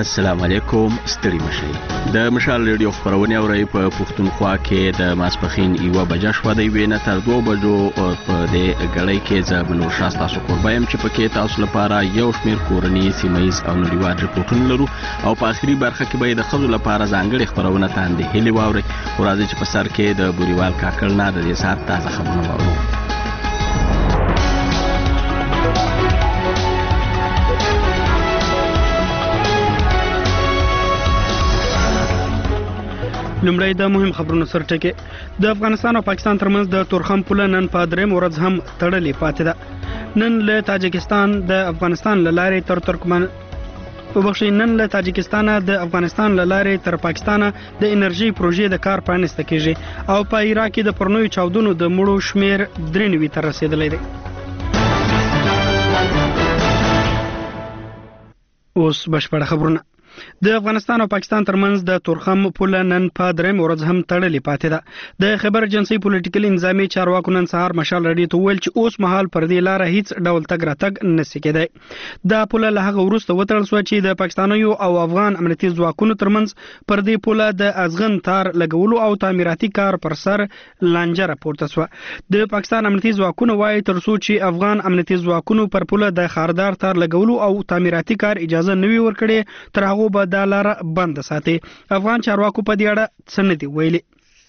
السلام علیکم ستړي مشئ د مشال ریډیو خبرونه اوري په پښتونخوا کې د ماسپخین یو بجه شو د وینې تر 2 بجو په د غړۍ کې زمونږ شاسته سو قربایم چې پکې تاسو لپاره یو شمیر کورنی سیمایز او نړیوال ریپورتونه لرو او په اخري برخه کې به د خزو لپاره ځانګړي خبرونه تاندې هلي واوري ورځي چې په سر کې د بوريوال کاکل نه د سات تازه خبرونه واورو لمړی د مهم خبرونو سرټکي د افغانستان او پاکستان ترمنځ د تورخم پوله نن په درېم ورځ هم تړلې پاتې ده. نن له تاجکستان د افغانستان له لارې تر ترکمن نن له تاجکستان د افغانستان له لارې تر پاکستان د انرژي پروژې د کار پرانسته کیږي او په عراق کې د پرنوي چاودنو د مړو شمیر 93 تر رسیدلی دی. اوس بشپړ خبرونه. د افغانستان او پاکستان ترمنځ د تورخم پوله نن په درېم ورځ هم تړلې پاتې ده. د خبر ایجنسی پولیټیکل انضامي چارواکو نن سهار مشال رډي ته ویل چې اوس مهال پر دې لار هیڅ ډول تګ راتګ نشي کېدای. دا پوله له هغه وروسته وتړل شو چې د پاکستانیو او افغان امنیتي ځواکونو ترمنځ پر دې پوله د ازغن تار لګولو او تعمیراتي کار پر سر لانجه راپورته شو. د پاکستان امنیتي ځواکونو وايي تر څو چې افغان امنیتي ځواکونو پر پوله د خاردار تار لګولو او تعمیراتي کار اجازه نه وي ورکړي تر هغه به دا لار بند ساتي. افغان چارواکو په دې اړه څه نه دی ویلي.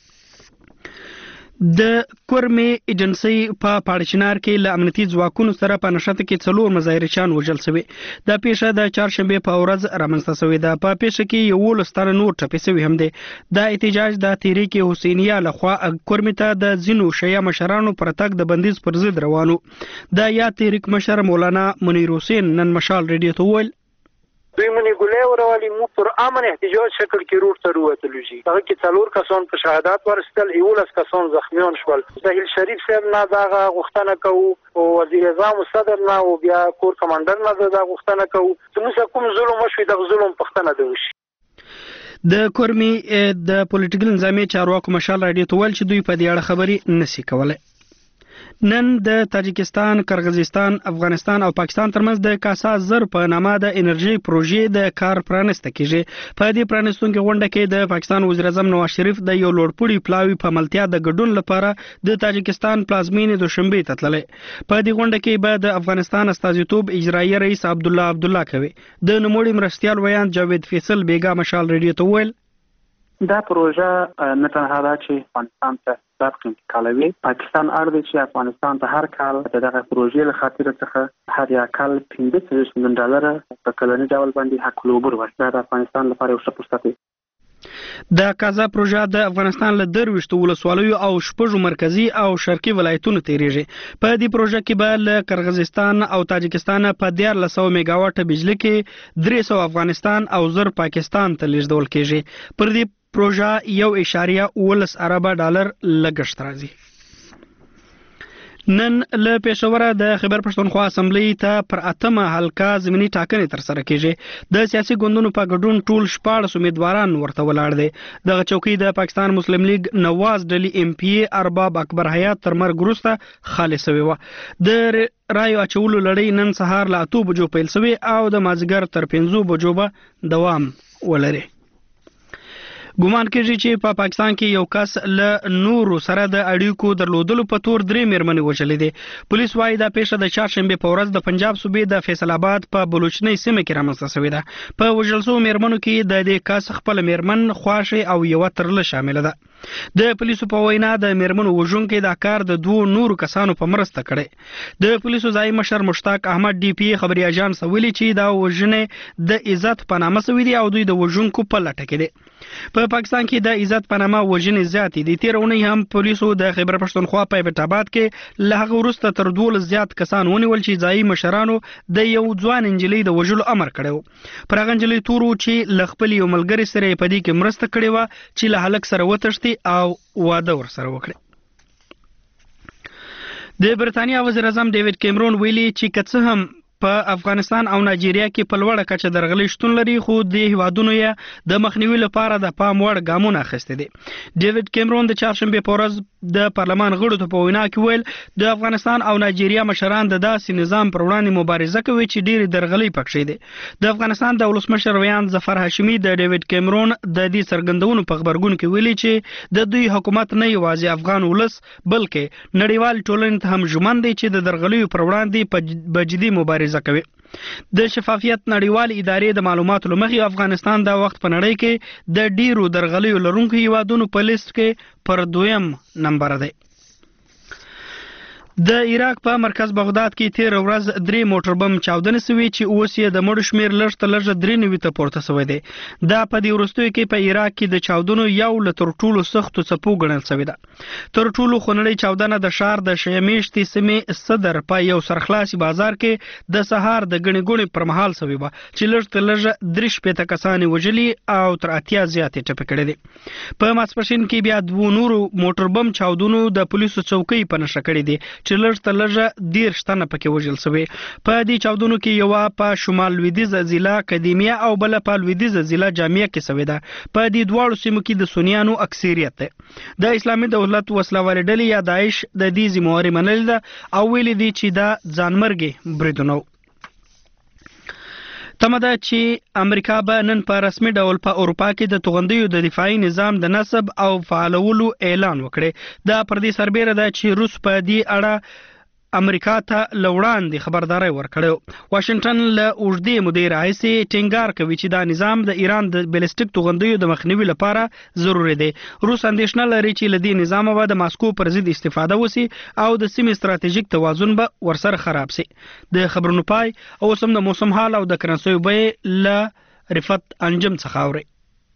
د کورمي ایجنسی په پاړچنار کې له امنیتي ځواکونو سره په نشته کې 4 مظاهرچیان وژل شوي. دا پیښه د چهارشنبه په ورځ رامنځته شوې ده. په پیښه کې یو لستر نور ټپي شوي هم دي. دا احتجاج د تحریک حسینیه لخوا کورمي ته د زینو شیعه مشرانو پر تګ د بندیز پر ضد روانو. دا یا تحریک مشر مولانا منیر حسین نن مشال ریډیو ته ویل دوی منی ګولې ورولې مو پر امن احتجاج شکل کې روټ ته وروتلو شي. هغه کې 4 کسان په شهادت ورستل 11 کسان زخمیان شول. زهیل شریف صاحب نه دا غوښتنه کوي او وزیر اعظم صدر نه او بیا کور کمانډر نه دا غوښتنه کوي چې موږ کوم ظلم وشوي د ظلم پښتنه دی وشي. د کورمي د پولیټیکل انضامي چارواکو مشال راډیو ته ویل چې دوی په دې اړه خبري نشي کولای. نن د تاجکستان، قرغیزستان، افغانستان او پاکستان ترمنځ د کاسا زر په نامه د انرژي پروژې د کار پرانسته کیږي. په دې پرانستونکو غونډه کې د پاکستان وزیر اعظم نواز شریف د یو لوړپوړي پلاوی په ملتیا د ګډون لپاره د تاجکستان پلازمینې دوشنبه ته تللی. په دې غونډه کې به د افغانستان استازیتوب اجرایي رئیس عبدالله کوي. د نوموړي مرستیال ویان جاوید فیصل بیګا مشال ریډیو ته ویل دا پروژه نه تنها دا چې افغانستان ته برق انتقالوي، پاکستان اړ دی چې افغانستان ته هر کال دغه پروژې له خاطر څخه هر یا کال $15 میلیون په کلنی ډول باندې حق العبور ورکړي. د افغانستان لپاره یو ښه فرصت دی. د کازا پروژه د افغانستان له 23 ولسوالیو او 6 مرکزی او شرقي ولایتونو تیریږي. په دې پروژه کې به له قرغیزستان او تاجکستان په 1300 میگاواټ بجلی کې 300 افغانستان او 0 پاکستان ته لیږدول کیږي. پر دې پروژه $1.19 ارب لګښت راځي. نن له پېښوره د خیبر پښتونخوا اسمبلی ته پر 8مه حلقه ضمني ټاکنې تر سره کیږي. د سیاسي ګوندونو په ګډون ټول 14 امیدواران ورته ولاړ دي. دغه چوکۍ د پاکستان مسلم لیگ نواز ډلی MP ارباب اکبر حیات تر مرګ وروسته خالي شوی و. د رایو اچولو لړۍ نن سهار له 8 بجو پیل شوی او د مازیګر تر 5 بجو به دوام ولري. ګومان کېږي چې په پاکستان کې یو کس له نورو سره د اړیکو درلودلو په تور 3 میرمنې وژلې دي. پولیس وايي دا پیښه د چهارشنبه په ورځ د پنجاب صوبې د فیصل آباد په بلوچنۍ سیمه کې رامنځته شوې ده. په وژل شوو میرمنو کې د دې کس خپل میرمن، خواښې او یو ترله شامل ده. د پولیسو په وینا د میرمنو وژونکو دا کار د 2 نورو کسانو په مرسته کړي. د پولیسو ځای مشر مشتاق احمد DPA خبري اژانس ویلي چې دا وژنې د عزت په نامه شوې دي او دوی د وژونکو په لټه کې دي. په پاکستان کې د عزت په نامه وژنې زیاتې دي. تیر اونۍ هم پولیسو د خیبر پښتونخوا په ایبټ آباد کې له هغه وروسته تر 12 زیات کسان ونیول چې ځایي مشرانو د یو ځوان انجلۍ د وژلو امر کړی. پر هغه انجلۍ تورو چې له خپل یو ملګري سره په دې کې مرسته کړې و چې له هلک سره وتښتي او واده ورسره وکړي. د برتانیا وزیر اعظم ډیوډ کیمرون ویلي چې که څه هم په افغانستان او نایجیریا کې په لوړه کچه درغلي شتون لري، خو د هیوادونو یې د مخنیوي لپاره د پام وړ ګامونه اخیستي دي. ډیوډ کیمرون د چهارشنبې په ورځ د پارلمان غړو ته په وینا کې ویل د افغانستان او نایجیریا مشران د داسې نظام پر وړاندې مبارزه کوي چې ډېرې درغلي پکښې دي. د افغانستان د ولسمشر ویان ظفر هاشمي د ډیوډ کیمرون د دې څرګندونو په خبرګون کې ویلي چې د دوی حکومت نه یوازې افغان ولس بلکې نړیوال ټولنې ته هم ژمن دی چې د درغلیو پر وړاندې په جدي مبارزه کوي. د شفافیت نړیوال ادارې د معلوماتو له مخې افغانستان دا وخت په نړۍ کې د ډیرو درغلیو لرونکو هیوادونو په لیست کې پر 2م نمبر دی. د عراق په مرکز بغداد کې تیر ورځ 3 موټر بم چاودنې شوې چې اوس یې د مړو شمیر لږ تر لږه 93 ته پورته شوی دی. دا په دې وروستیو کې په عراق کې د چاودنو یو له تر ټولو سختو څپو ګڼل شوې ده. تر ټولو خونړۍ چاودنه د ښار د شیمیشتي سیمې صدر په یو سرخلاصي بازار کې د سهار د ګڼې ګوڼې پر مهال شوې وه چې لږ تر لږه 43 کسان وژلي او تر 80 زیاتې ټپي کړي دي. په ماسپښین کې بیا 2 نورو موټر بم چاودنو د پولیسو څوکۍ په نښه کړې دي چې لږ تر لږه 10 تنه پکې وژل شوي. په دې چاودنو کې یوه په شمال لویدیځه ضلع قدیمیه او بله په لویدیځه ضلع جامعه کې شوې ده. په دې دواړو سیمو کې د سنیانو اکثریت دی. د اسلامي دولت وسلوالې ډلې یا داعش د دې ذمهواري منلې ده او ویلي دي چې دا ځانمرګي بریدونه. تمه ده چې امریکا به نن په رسمي ډول په اروپا کې د توغندیو د دفاعي نظام د نصب او فعالولو اعلان وکړي. دا پر دې سربیره ده چې روس په دې اړه امریکا ته له وړاندې خبرداری ورکړی. واشنګټن له اوږدې مودې راهیسې ټینګار کوي چې دا نظام د ایران د بیلسټیک توغندیو د مخنیوي لپاره ضروري دی. روس اندېښنه لري چې له دې نظامه به د ماسکو پر ضد استفاده وشي او د سیمې ستراتیژیک توازن به ورسره خراب شي. د خبرونو پای اوس هم د موسم حال او د کرنسیو بیې له رفت انجم څخه اورئ.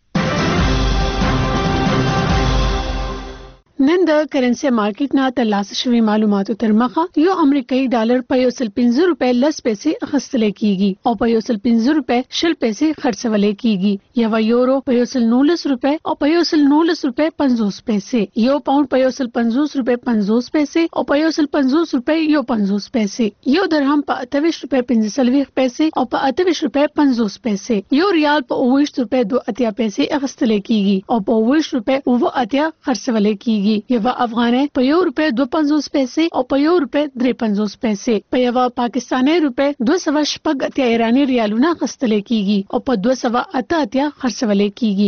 نن د کرنسي مارکیټ نه ترلاسه شوی معلوماتو تر مخه یو امریکایي ډالر په 1.50 روپے لس پیسې اخیستل کیږي او په 1.50 روپے شل پیسې خرڅول کیږي. یو یورو په 1.19 روپے او په 1.19 روپے 50 پیسې. یو پاوند په 1.50 روپے 50 پیسې او په 1.50 روپے 50 پیسې. یو درهم په 28 روپے 45 پیسې او په 28 روپے 50 پیسې. یو ریال په 28 روپے 2 پیسې اخیستل کیږي او په 28 روپے 2 خرڅول کیږي. یو افغانۍ په 1 روپے 2.50 پیسې او په 1 روپے 3.50 پیسې. په یو پاکستاني روپے 280 ایرانی ریالونه اخیستل کیږي او په 288 خرڅول کیږي.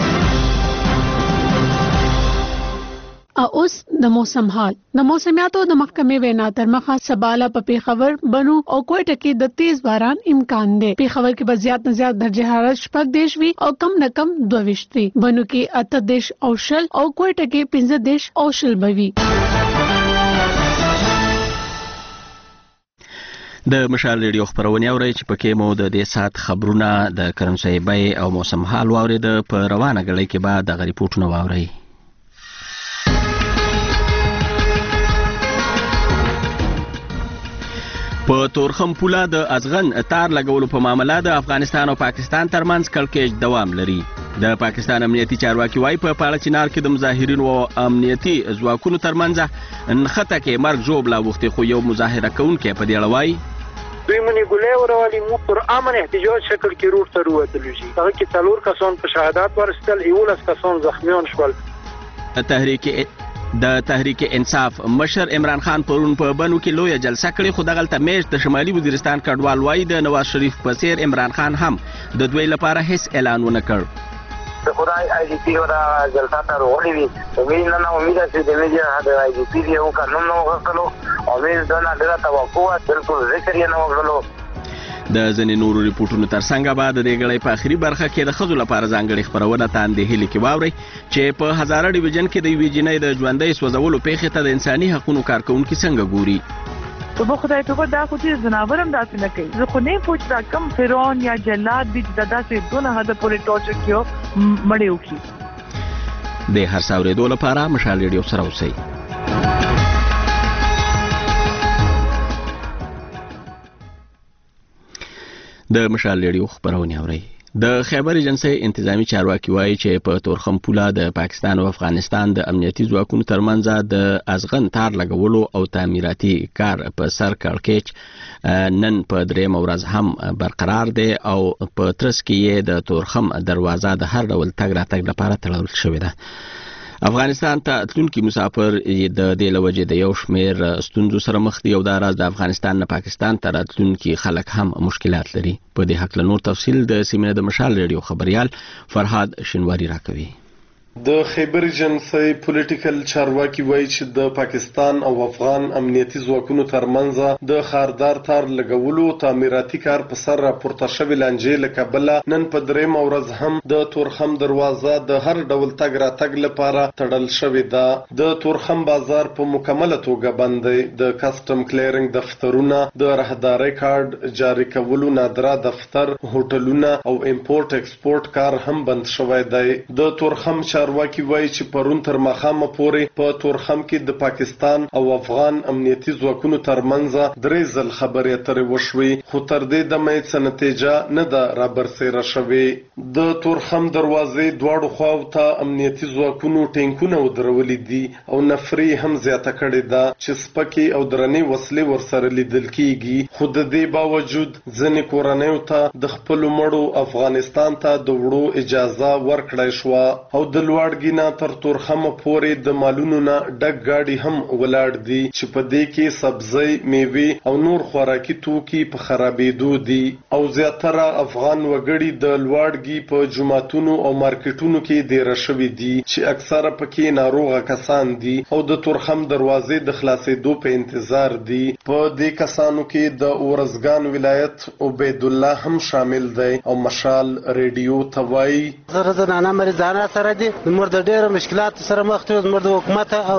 او اوس د موسم حال. د موسمیاتو د محکمې وینا تر مخه سباله په پیښور، بنو او کوټه کې د تیز باران امکان دی. پیښور کې به زیات نه زیات درجه حرارت 14 وي او کم نه کم 22 وي. بنو کې 18 او 10 او کوټه کې 15 او 10 بوي. د مشال ریډیو خبرونه اوري چې پکې مو د دې سات خبرونه د کرنسي بیې او موسم حال واورید. په روانه غړي کې بعد د غریپورتونو واوري. په تورخم پوله د ازغن تار لګولو په معاملې د افغانستان او پاکستان ترمنځ کړکېچ دوام لري. د پاکستان امنیتي چارواکي وايي په پاړه چنار کې د مظاهرینو او امنیتي ځواکونو ترمنځ نښته کې مرګ ژوبله وختي، خو یو مظاهره کوونکی په دې اړه وايي دوی منې ګولې ورولي موږ پر امن احتجاج شکل کې روډ ته ووتلو شي. هغه کې 4 کسان په شهادت ورسېدل، 11 کسان زخمیان شول. د تحریک انصاف مشر عمران خان پرون په بنو کې لویه جلسه کړې، خو دغلته میشت د شمالي وزیرستان کډوال وايي د نواز شریف په څیر عمران خان هم د دوی لپاره هیڅ اعلان ونه کړ. د خدای آی ډي پی ورا جلسه ته وروړي وي. امید نه امید چې د میډیا د آی ډي پی یو قانون نو غوښتلو او امید نه ډېره توقع بالکل ذکر یې نه وکړلو. د ځینې نورو ریپورتونو ترڅنګ به د دې غړې په اخري برخه کې د ښځو لپاره ځانګړې خبرونه تاندې هلي کې واورئ چې په هزاره ډیویژن کې د یوې جینۍ د ژوندۍ سوځولو پیښې ته د انساني حقوقو کارکونکي څنګه ګوري. په خدای ته دا خو چې زناور هم داسې نه کوي. زه خو نه پوښتنه دا کم فرعون یا جلاد دي چې داسې دونه حد پورې ټورچر کیو مړ یو کی. د هر څاورېدو لپاره مشال ریډیو سره اوسئ. د مشال ریډیو خبرونه اورئ. د خیبر ایجنسی انتظامی چارواکي وایي چې په تورخم پوله د پاکستان او افغانستان د امنیتي ځواکونو ترمنځ د ازغن تار لګولو او تعمیراتي کار په سر کړکېچ نن په درېیمه ورځ هم برقرار دی او په ترڅ کې د تورخم دروازه د هر ډول تګ راتګ لپاره تړل شوې ده. افغانستان ته تلونکي مسافر د دې لوجې د یو شمېر ستونزو سره مخ دي او دا راز د افغانستان نه پاکستان ته راتلونکي خلک هم مشکلات لري. په دې حق له نور تفصیل د سیمینه د مشال ریډیو خبريال فرهاد شنواری راکوي. د خیبر ایجنسی پولیټیکل چارواکي وایي چې د پاکستان او افغان امنیتي ځواکونو ترمنځ د خاردار تار لګولو تعمیراتي کار په سر راپورته شوې لانجې له کبله نن په درېیمه ورځ هم د تورخم دروازه د هر ډول تګ راتګ لپاره تړل شوې ده. د تورخم بازار په مکمله توګه بند دی. د کسټم کلیرنګ دفترونه، د راهدارۍ کارت جاري کولو نادره دفتر، هوټلونه او امپورټ ایکسپورټ کار هم بند شوی دی. د تورخم چارواکي وایي چې پرون تر ماښامه پورې په تورخم کې د پاکستان او افغان امنیتي ځواکونو ترمنځ 3 ځل خبرې اترې وشوې، خو تر دې دمه یې څه نتیجه نه ده رابرسېره شوې. د تورخم دروازې دواړو خواو ته امنیتي ځواکونو ټینکونه ودرولي دي او نفري هم زیاته کړې ده چې سپکې او درنې وسلې ورسره لیدل کیږي. خو د دې باوجود ځینې کورنیو ته د خپلو مړو افغانستان ته د وړو اجازه ورکړای شوه او د لوړګي نه تر تورخمه پورې د مالونو نه ډک ګاډي هم ولاړ دي چې په دې کې سبزی، میوې او نور خوراکي توکي په خرابېدو دي او زیاتره افغان وګړي د لوړګي په جوماتونو او مارکیټونو کې دیره شوي دي چې اکثره پکې ناروغه کسان دي او د تورخم دروازې د خلاصېدو په انتظار دي. په دې کسانو کې د اورزګان ولایت عبید الله هم شامل دی او مشال ریډیو ته وایي زه د نانا مریضانه سره دي زموږ د ډېرو مشکلاتو سره مخ یو. زموږ د حکومت او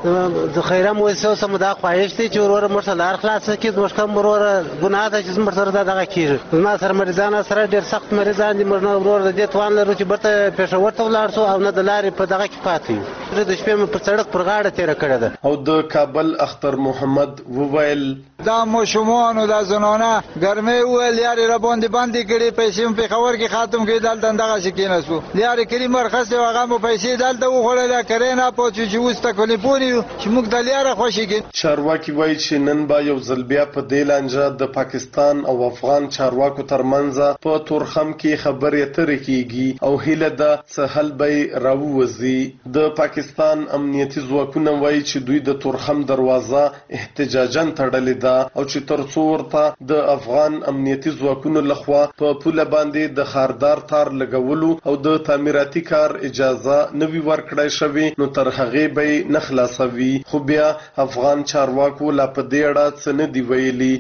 د خیره مؤسسو سره دا خواهش دی چې وروره موږ ته لار خلاصه کړي. زموږ کوم وروره ګناه ده چې زموږ سره دغه کېږي. زما سره مریضان سره ډېر سخت مریضان دي. موږ نه وروره د دې توان لرو چې برته پېښور ته ولاړ شو او نه د لارې په دغه کې پاتې یو. د شپې مې په سړک پر غاړه تېره کړې ده. او د کابل اختر محمد وویل دا ماشومان او د زنانه ګرمۍ وویل یارې را باندې بندې کړي، پیسې مې پېښور کې ختم کړي، دلته دغسې کېناستو. یارې کریم مرخص یو هغه مو پیسې دلته وخوړلې کرې نه پاتې چې اوس تکلیفونه یو چې موږ د لیاره خوشې کړي. چارواکي وایي چې نن به یو ځل بیا په دې لانجه د پاکستان او افغان چارواکو ترمنځ په تورخم کې خبرې اترې کیږي او هیله ده څه حل به راووځي. د پاکستان امنیتي ځواکونه وایي چې دوی د تورخم دروازه احتجاجاً تړلې ده او چې تر څو ورته د افغان امنیتي ځواکونو لخوا په پوله باندې د خاردار تار لګولو او د تعمیراتي کار اجازه نوي ورکړای شوی نو تر هغې به نه خلاصوي. خو بیا افغان چارواکو لا په دې اړه څه نه دی ویلي.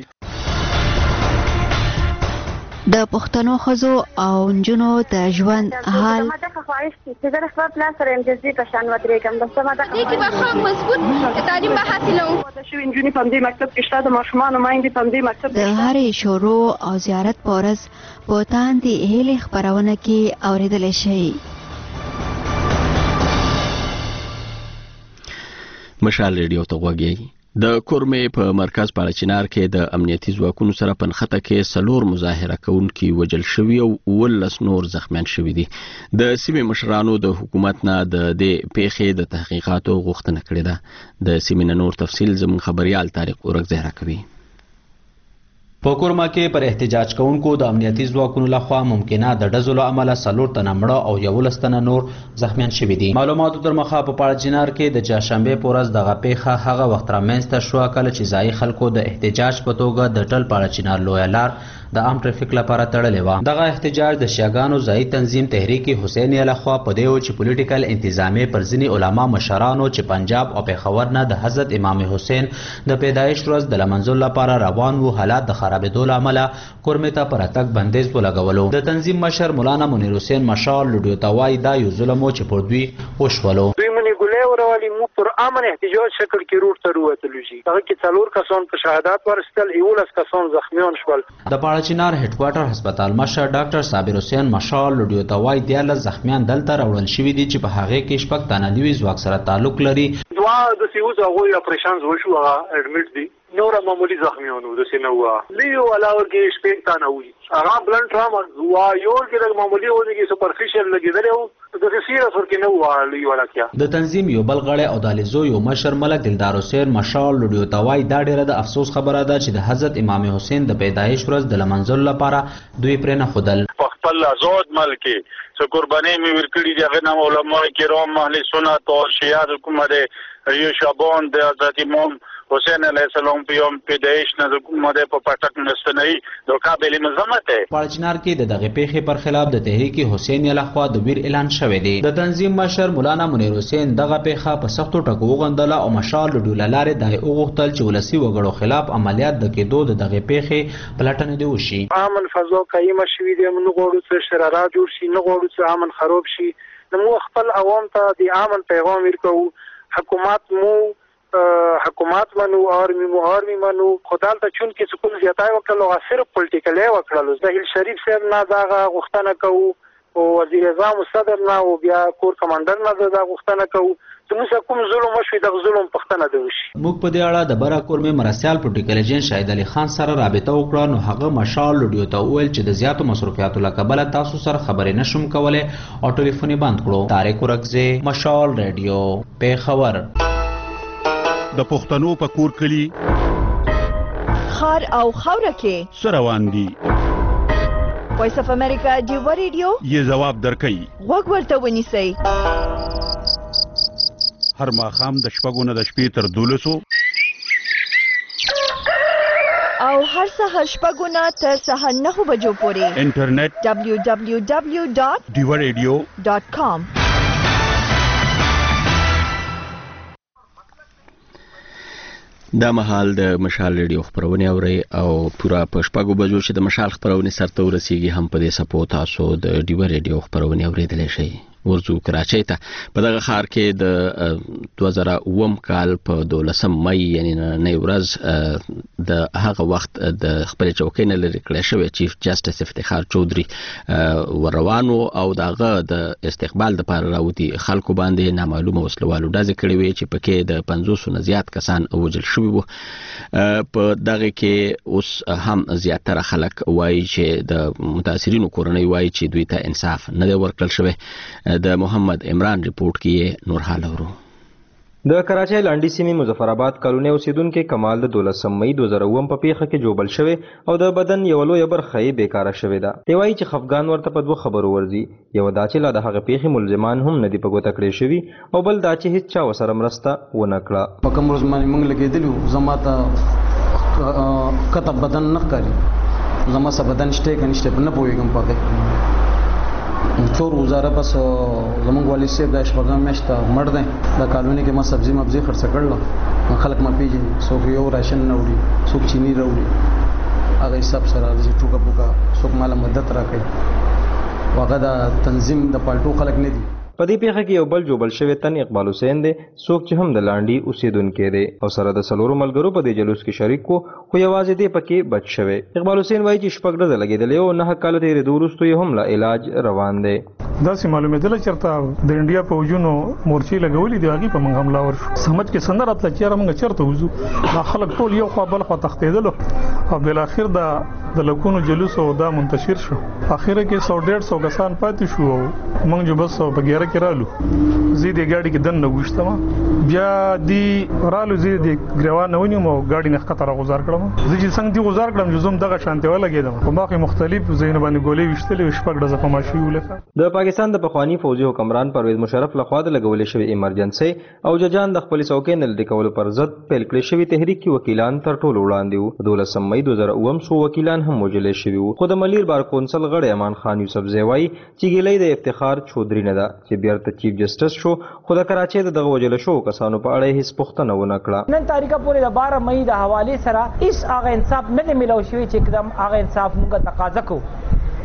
د پښتنو ښځو او نجونو د ژوند حال خواهش چې د خپل پلان سره امتیازي په شان ودرېږم. د سمه د دې کې به مضبوط تعلیم به حاصلوم. د شوي نجونې په دې مکتب کې شته، د ماشومانو میندې په دې مکتب د هرې شروع او زیارت په ورځ په تاندې هیلې خپرونه کې اورېدلی شي. مشال ریډیو ته غوږی. د کورمې په مرکز پاړچینار کې د امنیتي ځواکونو سره پنخته کې 4 مظاهره کوونکي وجل شوي او 19 نور زخمیان شوي دي. د سیمې مشرانو د حکومت نه د دې پیښې د تحقیقاتو غوښتنه کړې ده. د سیمې نور تفصیل زموږ خبريال طارق اورګزی راکوي. په کورما کې پر احتجاج کوونکو د امنیتي ځواکونو لخوا ممکنه د ډزو له امله 4 تنه مړه او 11 تنه نور زخمیان شوي دي. معلوماتو تر مخه په پاړچینار کې د چهارشنبې په ورځ دغه پیښه هغه وخت رامنځته شوه کله چې ځایي خلکو د احتجاج په توګه د ټل پاړچینار لویه لار د عام ټرافیک لپاره تړلې وه. دغه احتجاج د شیعاګانو ځایي تنظیم تحریک حسینیه لخوا په دې و چې پولیټیکل انتظامیې پر ځینې علما مشرانو چې پنجاب او پېښور نه د حضرت امام حسین د پیدایش ورځ د لمنځلو لپاره روان وو، حالات د خرابېدو له امله کورمې ته پر اتګ بندیز ولګولو. د تنظیم مشر مولانا منیر حسین مشال لوډیو ته وایي دا یو ظلم و چې پر دوی وشولو. دوی منې ګولۍ ورولي، موږ پر امن احتجاج شکل کې روډ ته وروتلو شي. هغه کې 4 کسان په شهادت ورستل، 11 کسان زخمیان شول. د پاړچینار هډ کوارټر هسپتال مشر ډاکټر صابر حسین مشال لډیو ته وایي 13 زخمیان دلته راوړل شوي دي چې په هغه کې شپږ تنه نوي ځواک سره تعلق لري. دوا د سیوز هغه اپریشن وشو، هغه اډمیټ دي، نور معمولی زخمیانو د سینوا لیو علاوه کې شپږ تنه وي. هغه بلنټ ټراما وا یو کې د معمولی او د سپرفیشل لګیدل او د سیریس ورکې نه و لیو علاقه. د تنظیم یو بل غړی او د لیزو یو مشر ملک دلدار حسین مشال لډیو ته وایي دا ډیره د افسوس خبره ده چې د حضرت امام حسین د پیدایش ورځ د لمنځلو لپاره دوی پرې نه خودل. خپل آزاد ملک څه قرباني مې ورکړي دي، هغه نام علماء کرام اهل سنت او شیعه کومه ده یو شابان د حضرت امام حسین علیه السلام په یوم پیدایش نه کومه ده په پټک نستنی د قابل مزمت ده. پاړچینار کې د دغه پیښې پر خلاف د تحریک حسینیه لخوا د ویر اعلان شوی دی. د تنظیم مشر مولانا منیر حسین دغه پیښه په سختو ټکو وغندله او مشال لډیو له لارې د وغوښتل چې ولسي وګړو خلاف عملیات د کېدو د دغه پیښې پلټنه دې وشي. امن فضا قایمه شوې ده، موږ غواړو چې شرارات جوړ شي، نه غواړو چې امن خراب شي. نو خپل عوام ته د امن پیغام ورکوو. حکومت منو آرمی منو خدای ته چون کې سکون زیاتای وکړو، صرف پولیټیکلی وکړلو. زهیل شریف صاحب نه دغه غوښتنه کوو او وزیر اعظم صدر نه او بیا کور کمانډر نه دغه غوښتنه کوو چې موږ کوم ظلم وشوي د ظلم پښتنه دی وشي. موږ په دې اړه د برا کورمې مرستيال پروتوکول جن شاهد علي خان سره رابطه وکړه، نو هغه مشال لډیو ته وویل چې د زیاتو مصرفیاتو له کبله تاسو سره خبرې نشم کولای او ټلیفون بند کړو. طارق ورکزه، مشال ریډیو، پیښور. د پښتنو په کور کلی خار او خوره کې سروان دي. وایس اف امریکا دیو ریډیو یې جواب درکړي، وګ ورته ونیسئ. هر ماښام د شپږو نه د شپې تر 12 او هر سهار شپږو نه تر سهار 9 بجو پورې انټرنیټ www.diwaradio.com. دا مهال د مشال ریډیو خبرونه اوري او پورا په شپږو بجو چې د مشال خبرونه سرته ورسیږي هم په دې سپو تاسو د ډیو ریډیو خبرونه اوریدلی شئ. ورځو کراچۍ ته په دغه ښار کې د 2009 کال په 12 مې یعنی نه ورځ د هغه وخت د خپل چوکۍ نه لري کړی شوی چیف جسټس افتخار چودري وروانو او دغه د استقبال د لپاره راوتی خلکو باندې نامعلومه وسلوالو ډزې کړې وې چې پکې د 500 نه زیات کسان وژل شوي وو. په دغه کې اوس هم زیاتره خلک وایي چې د متاثرینو کورنۍ وایي چې دوی ته انصاف نه دی ورکړل شوی. د محمد عمران ریپورت کې نور حال ورو. د کراچۍ لانډي سیمې مظفر آباد کالوني اوسیدونکو کمال د 12 مې 2009 په پیښه کې جوبل شوی او د بدن یو لوی برخه یې بیکاره شوې ده. دی وایي چې خفګان ورته په دوه خبرو ورځي، یو دا چې لا د هغه پیښې ملزمان هم نه دي په ګوته کړی شوي او بل دا چې هیڅ چا ورسره مرسته ونه کړه. په کوم ورځ باندې موږ لګېدلي زما ته کته بدن نه ښکاري، زما څه بدن شته که نشته نه پوهېږم پکې. څور وزاره پس زمونږ والي صاحب د شپږم میاشت مړ دی. د کالوني کې ما سبزي مبزي خرڅه کړله، خلک ما پیژني، څوک یو راشن نه وړي، څوک چینی راوړي، هغه حساب سره چې ټوکه پوکه څوک ماله مدد راکوي. هغه د تنظیم د پالټو خلک نه دي. په دې پیښه کې یو بل جوبل شوی تن اقبال حسین دی، څوک چې هم د لانډي اوسیدونکی دی او سره د څلورو ملګرو په دې جلوس کې شریک و، خو یوازې دی پکې بچ شوی. اقبال حسین وایي چې شپږ ډزې لګېدلې او 9 کاله تېرېدو وروسته یې هم له علاج روان دی. داسې معلومېدله چېرته د انډیا پوځونو مورچې لګولې دي، هغې په موږ حمله ورشو. سمج کې څه نه راتله چې یاره موږ چېرته وځو. دا خلک ټول یو خوا بل خوا تښتېدلو او بالاخر د لکونو جلوس او دا منتشر شو. اخره کې 100-150 کسان پاتې شو او موږ جو بس په ګیره کې رالو. زه دې ګاډي کې دننه وښتم، بیا دی رالو زه دې ګریوان نه ونیوم او ګاډي نه ښکته راغوزار کړم. زه چې څنګه دی غوزار کړم چې زوم دغه شانتي ولګېدم، په مخ مختلف ځایونو باندې ګولې وشتلې، شپږ ډزه په ماشي ولګه. د پاکستان د پخوانی فوجي حکمران پرویز مشرف لخوا د لګولې شوی ایمرجنسي او ججان د خپل څوکۍ نه لرې کولو پر ضد پیل کړی شوی تحریک کې وکیلان تر ټولو وړاندې وو. 12 مې 2009 څو وکیلان هم وژل شوي وو. خو د ملیر بار کونسل غړی امان خان یوسف زیوای چې ګیلې د افتخار چودري نه ده چې بیرته چیف جسټس شو، خو د کراچۍ د دغه وژل شوو کسانو په اړه هیڅ پوښتنه ونه کړه. نن تاریخه پورې د 12 مې د حوالې سره هیڅ هغه انصاف نه دی میلاو شوی چې کدم هغه انصاف موږ تقاضا کوو.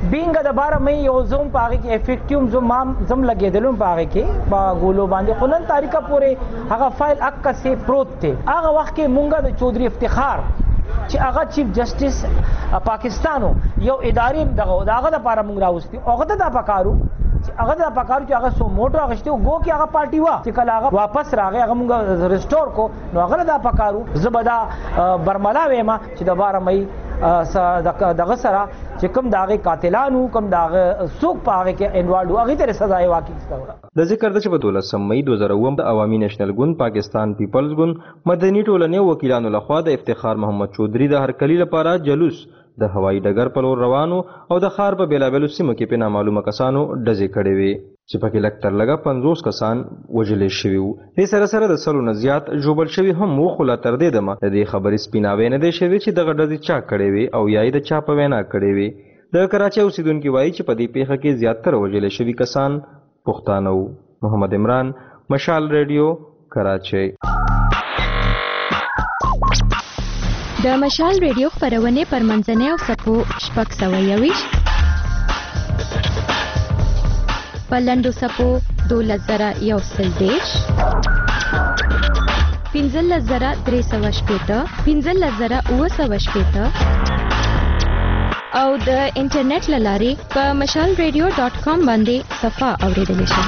بینګ د 12 مې یو زوم پاغه کې افیکټیوم زم لګیدلم پاغه کې با ګولو باندې خلن تاریخه پورې هغه فایل اکا سي پروت ته هغه وخت کې مونږه د چودري افتخار چې هغه چیف جسټس پاکستانو یو ادارې دغه د پاره مونږ راوستي هغه ته دا پکارو هغه د پکارو چې هغه سو موټر غشته گو کې هغه پارټي وا چې کله هغه واپس راغی هغه مونږ ریسټور کو نو هغه دا پکارو زبدا برملا وېما چې د 12 مې دغه سره چې کوم داغه قاتلانو کوم داغه سوق پاغه کې انوالو هغه ته سزا یې واقع کړه د ذکر د 12 مې 2009 د عوامي نېشنل ګوند پاکستان پیپلز ګوند مدني ټولنې وکیلانو لخوا د افتخار محمد چودري د هرکلی لپاره جلوس د هوایي ډګر په لور روانو او د ښار په بیلابیلو سیمو کې په نامعلومه کسانو ډزې کړې وې چې پکې لږ تر لږه 50 کسان وژلې شوي وو. دې سره سره د 100 نه زیات ژوبل شوي هم وو خو لا تر دې دمه د دې خبرې سپیناوی نه دی شوی چې دغه ډزې چا کړې وې او یا یې د چا په وینا کړې وې. د کراچۍ اوسیدونکي وایي چې په دې پیښه کې زیاتره وژلې شوي کسان پښتانه وو. محمد عمران، مشال ریډیو، کراچۍ. د مشال ریډیو خپرونې پر منځنۍ او سپو 621 په لنډو سپو 12110 15380 15980 او د انټرنیټ لارې په mashalradio.com باندې صفه اوریدلی شئ.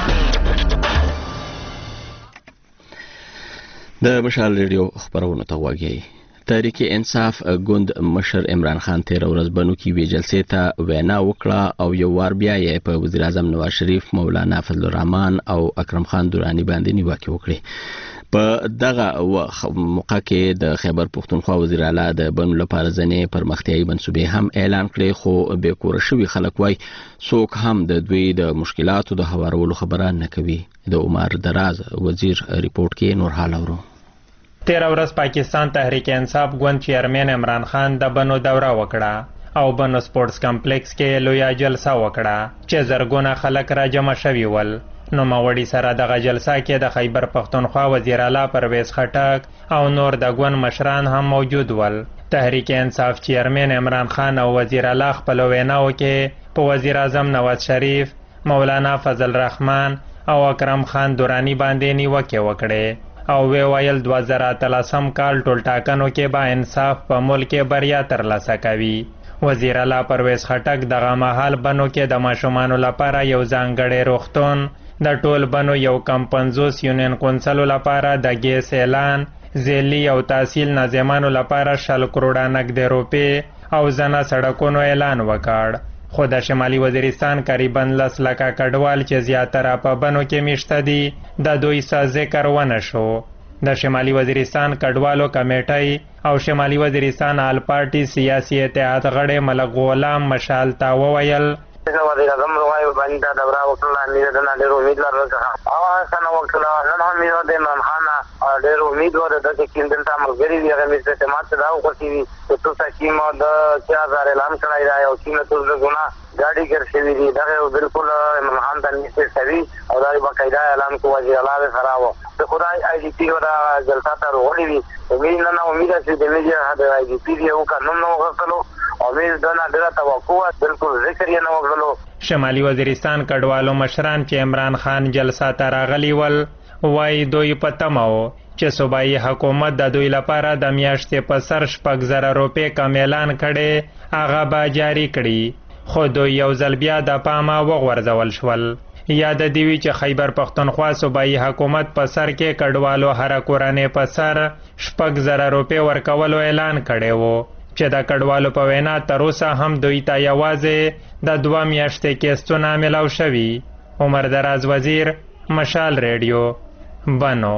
د مشال ریډیو خبرونه ته وګورئ. تحریک انصاف ګوند مشر عمران خان تیر ورځ بنو کې وی جلسې ته وینا وکړه او یو وار بیا یې په وزیر اعظم نواز شریف، مولانا فضل الرحمن او اکرم خان درانی باندې نیوکه وکړه. په دغه موقع کې د خیبر پښتونخوا وزیر اعلی د بنو لپاره ځنې پرمختیایي منصوبې هم اعلان کړې خو به کور شوي خلک وای څوک هم د دوی د مشکلاتو د هوارولو خبره نه کوي. د عمر دراز وزیر ریپورت کې نور حال اورو. تیر ورځ پاکستان تحریک انصاف ګوند چیرمن عمران خان د بنو دوره وکړه او بنو سپورتس کمپلیکس کې لویا جلسه وکړه چې زرګونه خلک را جمع شوي ول. نو مغوړي سره دغه جلسه کې د خیبر پښتونخوا وزیر اعلی پرویز خټک او نور د ګوند مشران هم موجود ول. تحریک انصاف چیرمن عمران خان او وزیر اعلی خپل ویناو کې په وزیر اعظم نواز شریف، مولانا فضل الرحمن او اکرم خان درانی باندې نیوکه وکړه او وی ویل 2013 کال ټول ټاکنو کې با انصاف په ملک بریا ترلاسه کوي. وزیر اعلی پرویز خټک دغه مهال بنو کې د ماشومانو لپاره یو ځانګړی روغتون، د ټول بنو یو کم 50 یونین کونسلو لپاره د ګیس اعلان، ذیلی او تحصیل ناظمانو لپاره 100 کروڑه نقد روپې او زنه سړکونو اعلان وکړ. خو د شمالي وزیرستان قریباً 10 لکه کډوال چې زیاتره په بنو کې میشته دي د دوی څه ذکر ونه شو. د شمالي وزیرستان کډوالو کمیټۍ او شمالي وزیرستان آل پارټي سیاسي اتحاد غړی ملک غلام مشال ته وویل وزیر اعظم روای باندې دا دورا وکړه امید ده ډېر امید لرم هغه څنګه وکړه نن هم یو د عمران خان ډېر امید ور ده چې کیندل تا ملګری دی هغه مې ته ماته دا وکړي چې تاسو کې مو د 4000 اعلان کړی دا یو چې تاسو غوڼه ګاډي ګرځېږي دی دا بالکل عمران خان د نیسه سوي او دا باقاعده اعلان کو وزیر اعلی سره و د خدای آی ډی پی ورا جلسه ته وروړي وي امید نه امید چې د میډیا د آی ډی پی یو قانون نو غوښتلو امید ده نه ډیره توقع بالکل ذکر یې نه وکړلو. شمالي وزیرستان کډوالو مشران چې عمران خان جلسه ته راغلي ول وای دوی په تمه و چې صوبایي حکومت د دوی لپاره د میاشتې په سر 6000 روپۍ کم اعلان کړي هغه به جاري کړي خو دوی یو ځل بیا د پامه وغورځول شول. یاد دی وی چې خیبر پښتونخوا صوبایي حکومت په سر کې کډوالو هر کورنۍ په سر 6000 روپۍ ورکولو اعلان کړي وو چې د کډوالو په وینا تر اوسه هم دوی ته یوازې د 2 میاشتې کېستونه ملاو شوي. عمر دراز وزیر، مشال ریډیو، بنو.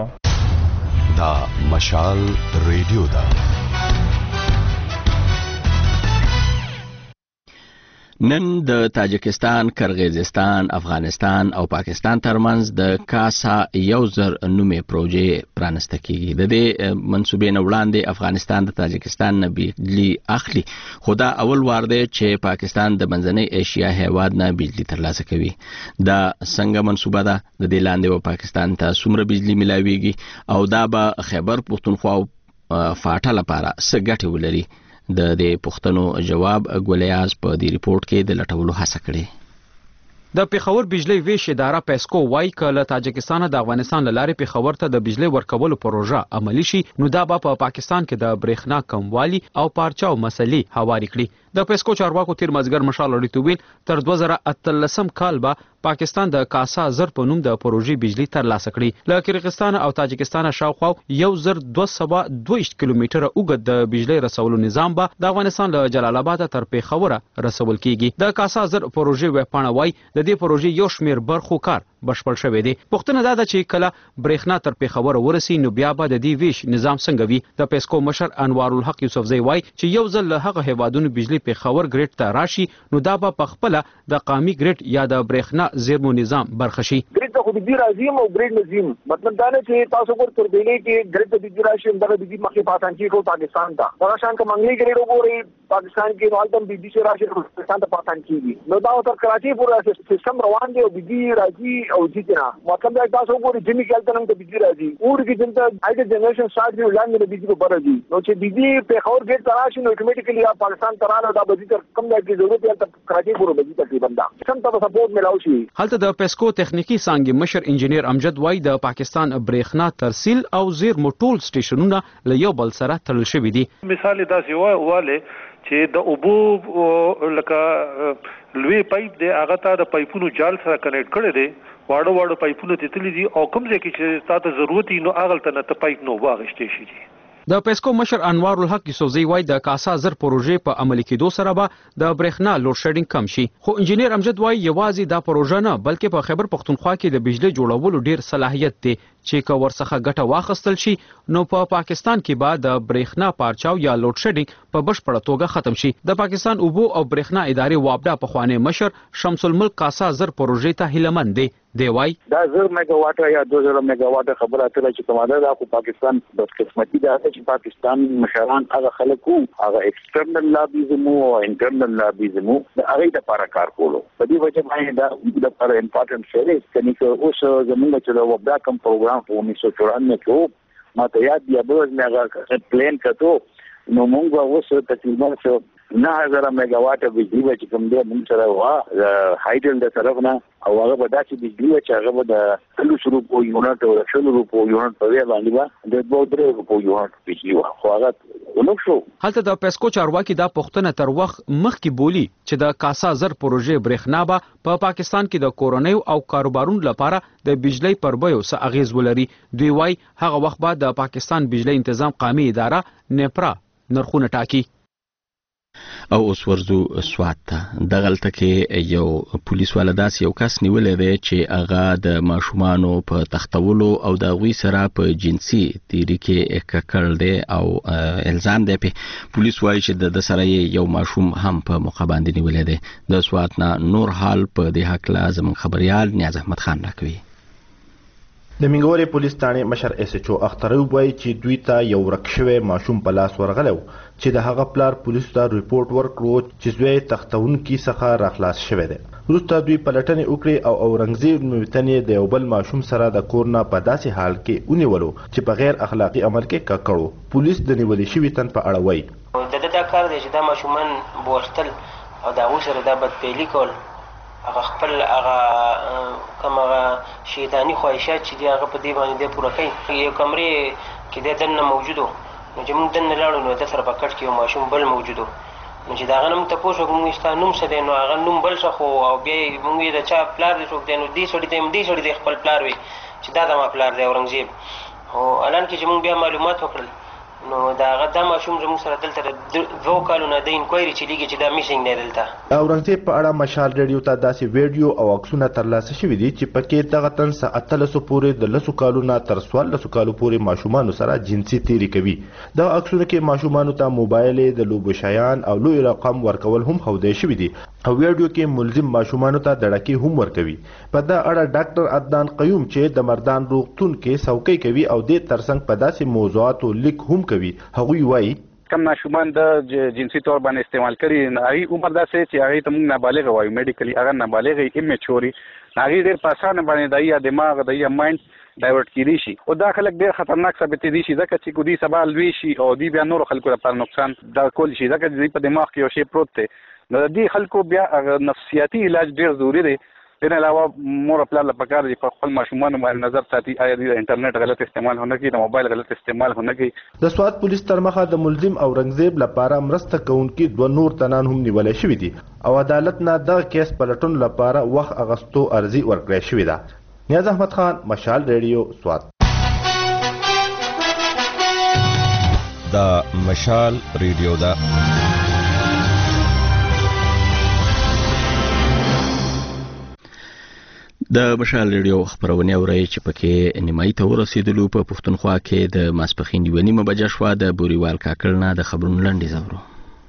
دا مشال ریډیو دا. نن د تاجکستان، کرغیزستان، افغانستان او پاکستان ترمنځ د کاسا یو زر نومې پروژې پرانسته کیږي. د دې منصوبې نه وړاندې افغانستان د تاجکستان نه بجلی اخلي، خو دا اول وار دی چې پاکستان د منځنۍ ایشیا هیواد نه بجلی ترلاسه کوي. دا څنګه منصوبه ده؟ د دې لاندې و پاکستان ته څومره بجلی ملاویږي او دا به خیبر پښتونخوا فاټه لپاره څه ګټې ولري؟ د دې پوښتنو جواب ګولیاز په دې ریپورت کې د لټولو هڅه کړې. د پیښور بجلی ویش اداره پیسکو وایي که له تاجکستان د افغانستان له لارې پیښور ته د بجلی ورکولو پروژه عملی شي نو دا به په پاکستان کې د برېښنا کموالي او پارچاو مسلې هواري کړي. د پیسکو چارواکو تیر مازیګر مشال اړیتو ویل تر 2013 کال به پاکستان د کاسا زر په نوم د پروژې بجلی ترلاسه کړي. له قرغیزستان او تاجکستان شاوخوا 1222 کیلومتره اوږد د بجلی رسولو نظام به د افغانستان له جلال آباد تر پیښور رسول کیږي. د کاسا زر پروژې وپاڼه وایي د دې پروژې یو شمېر برخو کار بشپړ شوی دی. پوښتنه دا ده چې کله برېښنا تر پیښور ورسي نو بیا به د دې ویش نظام څنګه وي. د پیسکو مشر انوار الحق یوسفزی وایي چې یو ځل له هغه هیوادونو بجلی پیښور ګریډ ته راشي نو دا به په خپله د قامي ګریډ یا د برېښنا زیرمو نظام برخه شي. ګریډ ته خو بجلی راځي او ګریډ نظام مطلب دا نه چې تاسو ګور تر بیلې کې ګریډ ته بجلی راشي دغه بجلی مخې پاتان کې ټول پاکستان ته دا شان کوم انګلیسي ګریډ وګوري پاکستان کې نو البته بجلی راشي پاکستان ته پاتان کېږي نو دا تر کراچي پورې سیستم روان دی او بجلی راځي او ځي نه مطلب دا تاسو وګورئ جمی کې تل د بجلی راځي اور کې جنته اېډ جنریشن سٹارټ دی لاندې د بجلی په راځي نو چې بجلی پیښور ګیټ ته راشي نو اتوماتیکلی یا پاکستان ته راځي دا بجلی تر کم ځای کې ضرورت یې تر کراچي پورې بجلی تقریبا دا سم ته سپورټ ملاوي شي. هلته د پیسکو تخنیکی څانګې مشر انجنیر امجد وای د پاکستان برېښنا ترسیل او زیرمو ټول سټیشنونه له یو بل سره تړل شوي دي. مثال داسې واله چې د اوبو لکه لوی پایپ دی هغه ته د پایپونو جال سره کنیکټ کړی دی واړو پایپونو تتلی دي او کوم ځای کې چې تاسو ضرورت نو هغه ته نه پایپ نو واغشتې شي. د پیسکو مشر انوار الحق یوسفزی وای د کاسا زر پروژې په عملي کېدو سره به د برېښنا لوډ شیډینګ کم شي. خو انجنیر امجد وای یوازې دا پروژه نه بلکې په خیبر پختونخوا کې د بجلی جوړولو ډیر صلاحیت دی چې که ورڅخه ګټه واخیستل شي نو په پاکستان کې به د برېښنا پارچاو یا لوډ شیډینګ په بشپړه توګه ختم شي. د پاکستان اوبو او برېښنا ادارې وابډا پخوانی مشر شمس الملک کاسا زر پروژې ته هیلمن دی. دی وای دا 1000 میگا واټ یا 2000 میگا واټ خبره اتره چې کومه ده خو پاکستان د قسمتي ده چې پاکستان مشران هغه خلکو هغه ایکسټرنل لابیزمو او انټرنل لابیزمو هغه د لپاره کار کولو په دې وجه باندې دا د لپاره امپورټنت شی دی چې اوس زموږ چې د وبدا کوم پروګرام په 1994 کې ما ته یاد دی به مې پلان کړو نو موږ اوس تقریبا 9000 میگا واټ بجلی چې کوم دی موږ سره وا هایډل د طرف نه او هغه به داسې بجلی چې هغه به د 300 روپو یونټ او 100 روپو یونټ په ویل باندې د 200 روپو یونټ بجلی خو هغه ونو شو. هلته د پیسکو چارواکي دا پوښتنه تر وخت مخکې بولی چې د کاسا زر پروژې برېښنا به په پاکستان کې د کورنیو او کاروبارونو لپاره د بجلی پر بیو څه اغیز ولري. دوی وای هغه وخت به د پاکستان بجلی تنظیم قامي اداره نیپرا نرخونه ټاکي. او اوس ورزو سوات ته دغلته کې یو پولیس ولداس یو کس نیولې دی چې هغه د ماشومانو په تختولو او د غوي سره په جنسي تیری کې ککړ دی او الزام دی. په پولیس وایي چې د سره یو ماشوم هم په موقع باندې نیولې دی. د سوات نه نور حال په دې حق لازم خبريال نیاز احمد خان راکوي. د منګورې پولیس ثانې مشر اس ایچ او اخترایوب وایي چې دوی ته یو ورک شوی ماشوم په لاس ورغلی چې د هغه پلار پولیسو ته ریپورټ ورکړو چې زوی تختونکي څخه راخلاص شوی دی. وروسته دوی پلټنې وکړې او اورنګزیب نومیتن یې د یو بل ماشوم سره د کور نه په داسې حال کې ونیولو چې په غیر اخلاقي عمل کې ککړو. پولیس د نیولې شوي تن په اړه وایي دا کار دی چې دا ماشومان بوختل او د هغوی سره دا بدپیلي کول هغه خپل هغه کوم شیطاني خواهشات چې دی هغه په دې باندې دی پوره کوي. یو کمرې کې دی دننه موجود و نو چې موږ دننه لاړو نو د سره په کټ کې یو ماشوم بل موجود و نو چې د هغه نه موږ تپوس وکړو موږ ستا نوم څه دی نو هغه نوم بل څه خو او بیا یې موږ یې د چا پلار دی څوک دی نو دې سړي ته دې سړي دی خپل پلار وي چې دا زما پلار دی اورنګزیب. خو الان کې چې موږ بیا معلومات وکړل نو دا هغه د ماشوم زموږ سره دلته 2 کالونه د انکوایري چلیږي چې دا میسنګ دی دلته. اورنګزیب په اړه مشال ریډیو ته داسې ویډیو او عکسونه ترلاسه شوي دي چې پکې دغه تن 1300 پورې د 10 کالونو تر 14 کالو پورې ماشومانو سره جنسي تیری کوي. د عکسونو کې ماشومانو ته موبایل د لوبو شیان او لوی رقم ورکول هم ښودل شوي دي او ویډیو کې ملزم ماشومانو ته دړکې هم ورکوي. په دا اړه ډاکټر عدنان قیوم چې د مردان روغتون کې څوکۍ کوي او د ترڅنګ په داسې موضوعاتو لیک هم کوي هغوی وایي کم ماشومان د جنسي تور باندې استعمال کړي هغه عمر داسې چې هغه ته موږ نابالغ وایو میډیکلی هغه نابالغ ایمیچوري هغه ډېر په اسانه باندې د یا دماغ د یا مایند ډایورټ کیدی شي او دا خلک ډیر خطرناک ثابت دي شي ځکه چې کو دي سبا لوي شي او دی بیا نور خلکو لپاره نقصان دا کول شي ځکه چې په دماغ کې یو شی پروت دی نو د دې خلکو بیا نفسیاتي علاج ډیر ضروری دی دین علاوه مور خپل له پکار دي په خپل ماشومان باندې نظر ساتي آیا د انټرنیټ غلط استعمال هونه کی د موبایل غلط استعمال هونه کی د سواد پولیس تر مخه د ملزم اورنګزیب لپاره مرسته کوونکي 2 نور تنان هم نیول شوی دي او عدالت نه د کیس پلټون لپاره وخت اغستو ارزي ورکړی شوی ده نیاز احمد خان مشال ریډیو سواد دا مشال ریډیو دا د مشال ریډیو خبرونه اوري چې پکې نیمای ته ورسېدلو په پښتونخوا کې د ماسپخین 9:30 بجې شو د بوريوال کاکړ نه د خبرونو لنډیز اورو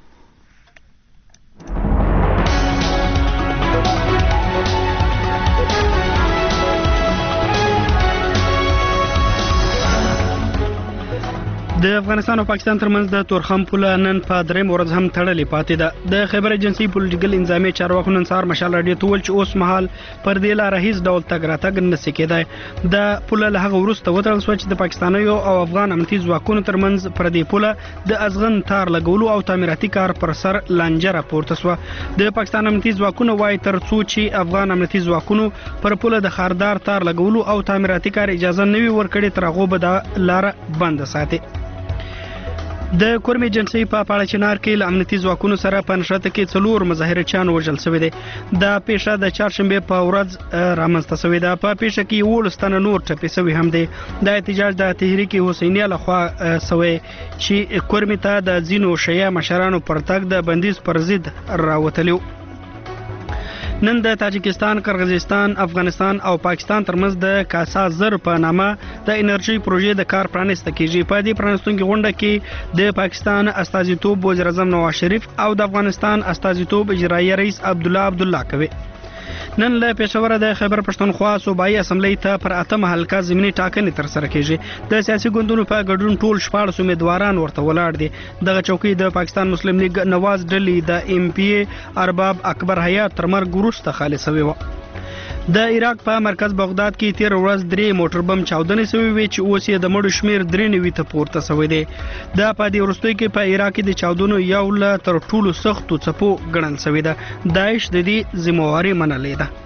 د افغانستان او پاکستان ترمنځ د تورخم پوله نن په درېم ورځ هم تړلې پاتې ده د خبر ایجنسی پولیټیکل انضامي چارواکو نن سهار مشال راډیو ته ویل چې اوس مهال پر دې لاره هیڅ ډول تګ راتګ نشي کېدای د پوله له هغه وروسته وتړل شو چې د پاکستانیو او افغان امنیتي ځواکونو ترمنځ پر دې پوله د ازغن تار لګولو او تعمیراتي کار پر سر لانجه راپورته شو د پاکستان امنیتي ځواکونو وايي تر څو چې افغان امنیتي ځواکونو پر پوله د خاردار تار لګولو او تعمیراتي کار اجازه نه وي ورکړي تر هغه به د لاره بند ساتي د کورم ایجنسی په پاړه چنار کې له امنیتي ځواکونو سره په نشته کې 4 مظاهرچیان وژل شوی دي د پیښه د چهارشنبه په ورځ رامنځته شوې ده په پیښه کې 18 تنه نور ټپي شوي هم دي د احتجاج د تحریک حسینیه لخوا شوی چې کورم ته د زینو شیعه مشرانو پرتګ د بندیز پر ضد راوتلو نن د تاجکستان، قرغیزستان، افغانستان او پاکستان ترمنځ د کاسا زر په نامه د انرژي پروژې د کار پرانیسته کیږي په دې پرانیستونکو غونډه کې د پاکستان استازیتوب وزیر اعظم نواز شریف او د افغانستان استازیتوب اجرایی رئیس عبدالله کوي نن له پېښور د خیبر پښتونخوا صوبایي اسمبلی ته پر اتمه حلقه ضمني ټاکنې تر سره کیږي د سیاسي ګوندونو په ګډون ټول 14 امیدواران ورته ولاړ دي دغه چوکۍ د پاکستان مسلم لیگ نواز ډلې د ایم پی ارباب اکبر حیات تر مرګ وروسته خالص شوی و د عراق په مرکز بغداد کې 13 ورځ 3 موټر بم چاودنې شوې وي چې اوس یې د مړو شمیر 93 ته پورته شوی دی د پادې وروستۍ کې په عراق کې د چاودنو یو له تر ټولو سختو څپو ګڼل شوی ده داعش د دې ذمہواری منلې ده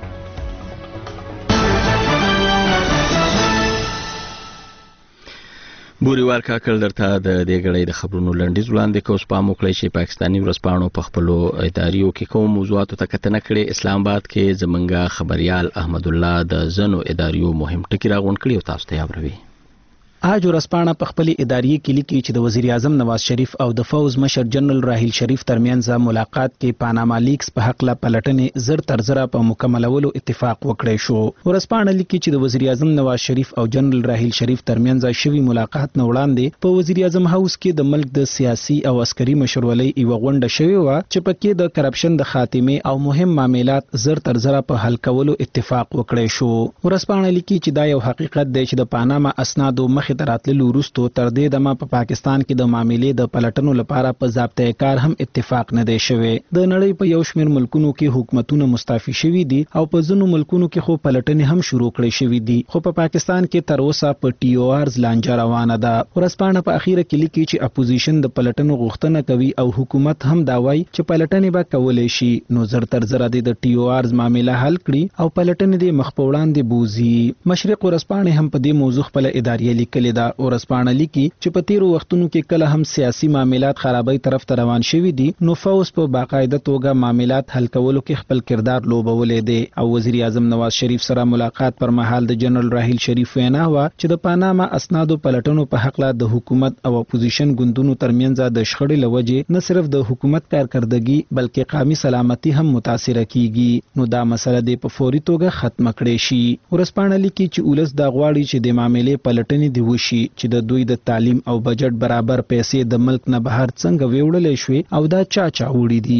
بوريوال کاکل درته د دې غړې د خبرونو لنډیز وړاندې کوم سپام وکړي چې پاکستاني ورځپاڼو په خپلو اداریو کې کوم موضوعاتو ته کتنه کړې اسلام آباد کې زمونږ خبريال احمد الله د زنو اداریو مهم ټکی راغون کړی او تاسو ته یاوروي آج ورځپاڼه په خپل اداري کې لیکي چې د وزیر اعظم نواز شریف او د فوز مشر جنرال راحیل شریف ترمنځ ملاقات کې پاناما لیکس په حق لا پلټنې زر تر زره په مکملولو اتفاق وکړی شو ورځپاڼه لیکي چې د وزیر اعظم نواز شریف او جنرال راحیل شریف ترمنځ شوی ملاقات نه وړاندې په وزیر اعظم هاوس کې د ملک د سیاسي او عسکري مشرولۍ یو غونډه شوې و چې پکې د کرپشن د خاتمه او مهم معاملات زر تر زره په حل کولو اتفاق وکړی شو ورځپاڼه لیکي چې دا یو حقیقت دی چې د پاناما اسنادو مخ تراتلو وروسته تر دې دمه په پاکستان کې د معاملې د پلټنو لپاره په ضابطه کار هم اتفاق نه دی شوی د نړۍ په یو شمېر ملکونو کې حکومتونه مستعفي شوي دي او په ځینو ملکونو کې خو پلټنې هم شروع کړې شوي دي خو په پاکستان کې تر اوسه په ټي او آرز لانجه روانه ده ورځپاڼه په اخیره کې لیکي چې اپوزیشن د پلټنو غوښتنه کوي او حکومت هم دا وایي چې پلټنې به کولای شي نو زر تر زره د ټي او آرز معاملې حل کړي او پلټنې د مخ په وړاندې بوزي مشرق ورځپاڼه هم په دې موضوع خپل اداري لیکلې ده ورځپاڼه لیکي چې په تیرو وختونو کې کله هم سیاسي معاملات خرابۍ طرف ته روان شوي دي نو فوز په باقاعده توګه معاملات حل کولو کې خپل کردار لوبولې دي او وزیر اعظم نواز شریف سره ملاقات پر مهال د جنرال راحیل شریف وینا و چې د پاناما اسنادو پلټنو په حق لا د حکومت او اپوزیشن ګوندونو ترمنځ د شخړې لوجې نه صرف د حکومت کارکردګي بلکې قومي سلامتي هم متاثر کیږي نو دا مسله د په فوري توګه ختم کړي شي ورځپاڼه لیکي چې ولس دا غواړي چې د معاملې پلټنې دی وشي چې د دوی د تعلیم او بجټ برابر پیسې د ملک نه بهر څنګه ویوړلې شوې او دا چا وړي دي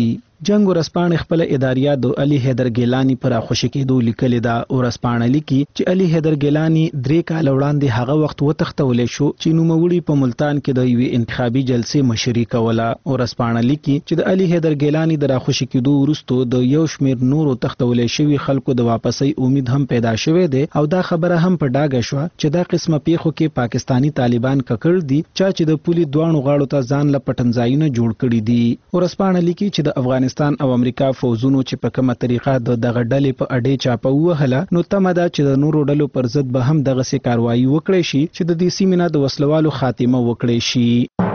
جنگ ورسپانې خپل اداریه د علي حیدر ګیلانی پر خوشی کېدو لیکل دا ورسپانې لیکي چې علي حیدر ګیلانی 3 کال وړاندې هغه وخت وتښتول شو چې نوموړي په ملتان کې د یوې انتخابي جلسې مشري کوله. ورسپانې لیکي چې د علي حیدر ګیلانی د خوشی کېدو وروسته د یو شمیر نورو تښتول شوی خلکو د واپسي امید هم پیدا شوه دی او دا خبره هم په ډاګه شو چې دا قسمه پیښو کې پاکستانی طالبان ککړ دي چې د پولی دوانو غاړو ته ځان له پټنځایونه جوړ کړي دي. ورسپانې لیکي چې د افغانستان او امریکا فوزونو چې په کومه طریقه د دغه ډلې په اډې چاپه وهله نو تمه ده چې د نورو ډلو پر ضد به هم دغه سي کاروایی وکړي شي چې د دې سیمې نه د وسلوالو خاتمه وکړي شي.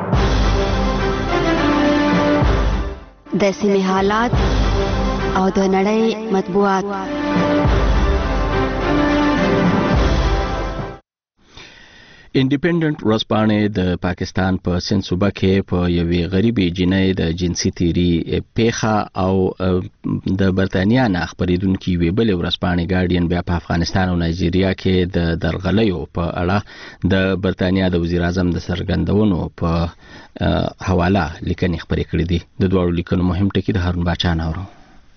د سیمې حالات او د نړۍ مطبوعات. انډیپندنت ورځپاڼې د پاکستان په سند صوبه کې په یوې غریبې جنۍ د جنسي تیری پیښه او د برتانیا نه خبرېدونکي وی بل ورځپاڼې ګارډین بیا په افغانستان او نایجیریا کې د درغلیو په اړه د برتانیا د وزیر اعظم د سرګندونو په حواله لیکنې خبرې کړې دي. د دوه لیکنو مهم ټکی د هارون باچا نورو.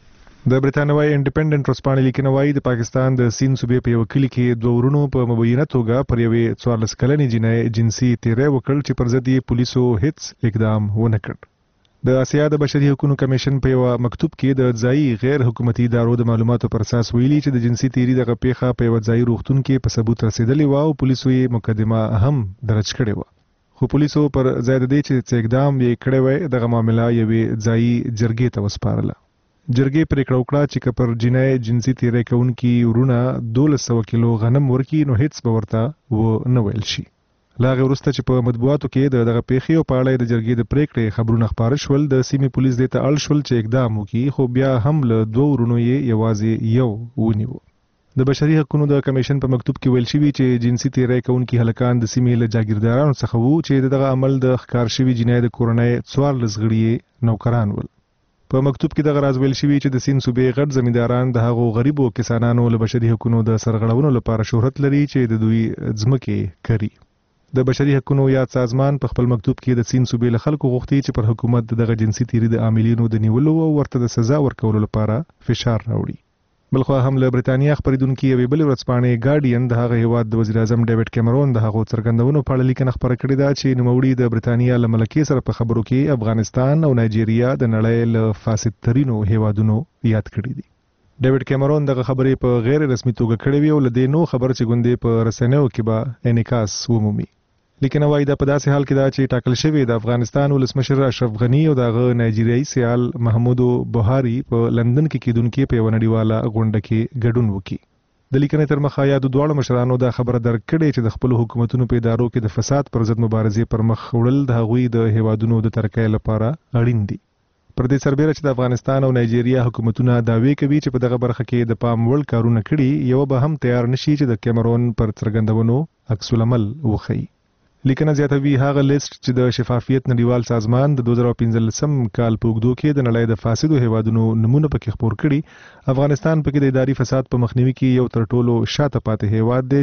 د برتانوي انډیپندنت ورځپاڼې لیکنه وايي د پاکستان د سند صوبې په یو کلی کې دوه ورونو په مبینه توګه پر یوې 14 کلنې جنۍ جنسي تیری وکړ چې پر ضد یې پولیسو هیڅ اقدام ونه کړ. د آسیا د بشري حقوقو کمیشن په یو مکتوب کې د ځایي غیر حکومتي ادارو د معلوماتو پر اساس ویلي چې د جنسي تیری دغه پیښه په یو ځایي روغتون کې په ثبوت رسیدلې و او پولیسو یې مقدمه هم درج کړې و. خو پولیسو پر ځای د دې چې اقدام یې کړی وای دغه معاملې یوې ځایي جرګې ته وسپارله. جرګې پریکړه وکړه چې که پر جنۍ جنسي تیری کوونکي ورونه 1200 کیلو غنم ورکړي نو هیڅ به ورته و نه ویل شي. لا هغې وروسته چې په مطبوعاتو کې دغه پیښې او په اړه د جرګې د پریکړې خبرونه خپاره شول د سیمې پولیس دې ته اړ شول چې اقدام وکړي خو بیا هم له 2 ورونو یې یوازې یو ونیو. د بشري حقوقو د کمیشن په مکتوب کې ویل شوی چې جنسي تیری کوونکي هلکان د سیمې له جاګیردارانو څخه وو چې دغه عمل د ښکار شوي جنۍ د کورنۍ 14 غړي نوکران ول. په مکتوب کې دغه راز ویل شوی چې د سند صوبې غټ زمینداران د هغو غریبو کسانانو له بشري حقوقو د سرغړونو لپاره شهرت لري چې د دوی ځمکې کړي. د بشري حقوقو یاد سازمان په خپل مکتوب کې د سند صوبې له خلکو غوښتي چې پر حکومت دغه جنسي تیری د عاملینو د نیولو او ورته د سزا ورکولو لپاره فشار راوړي. بلخو هم له برتانیا خبرېدونکي یوې بلې ورځپاڼې ګارډین د هغه هیواد د وزیر اعظم ډیوډ کیمرون د هغو څرګندونو په اړه لیکنه خپره کړې ده چې نوموړي د برتانیا له ملکې سره په خبرو کې افغانستان او نایجیریا د نړۍ له فاسد ترینو هیوادونو یاد کړي دي. ډیوډ کیمرون دغه خبرې په غیر رسمي توګه کړې وي او له دې نو خبر چې ګوندې په رسنیو کې به انعکاس ومومي. لیکنه وايي دا په داسې حال کې دا چې ټاکل شوی د افغانستان ولسمشر اشرف غنی او دغه نایجیریایي سیال محمود بوهاری په لندن کې کېدونکي په یو نړیواله غونډه کې ګډون وکړي. د لیکنې تر مخه یا د دواړو مشرانو دا خبره درک کړې چې د خپل حکومتونو په ادارو کې د فساد پر ضد مبارزې پر مخ وړل د هغوی د هیوادونو د ترقۍ لپاره اړین دي. پر دې سربېره چې د افغانستان او نایجیریا حکومتونه دعوی کوي چې په دغه برخه کې د پام وړ کارونه کړي یو به هم تیار نشي چې د کیمرون پر څرګندونو عکس العمل وښيي. لیکنه زیاتوي هغه لیست چې د شفافیت نړیوال سازمان د 2015 کال په اوږدو کې د نړۍ د فاسدو هیوادونو نمونه پکې خپور کړي. افغانستان پکې د اداري فساد په مخنیوي کې یو تر ټولو شاته پاتې هیواد دی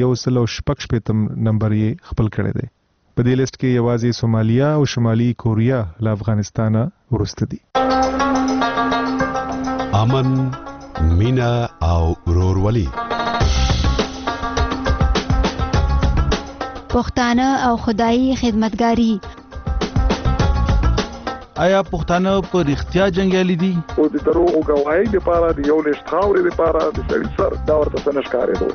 چې 116 نمبر یې خپل کړی دی. په دې لیست کې یوازې سومالیا او شمالي کوریا له افغانستان وروسته دي. امن، مینا او ورورولي، پښتانه او خدایي خدمتګاری. آیا پښتانه په رښتیا جنگیالي دي؟ او د دروغ گواهی لپاره د یو لښت خاورې لپاره د سړي سر دا ورته څه نشکارېدو.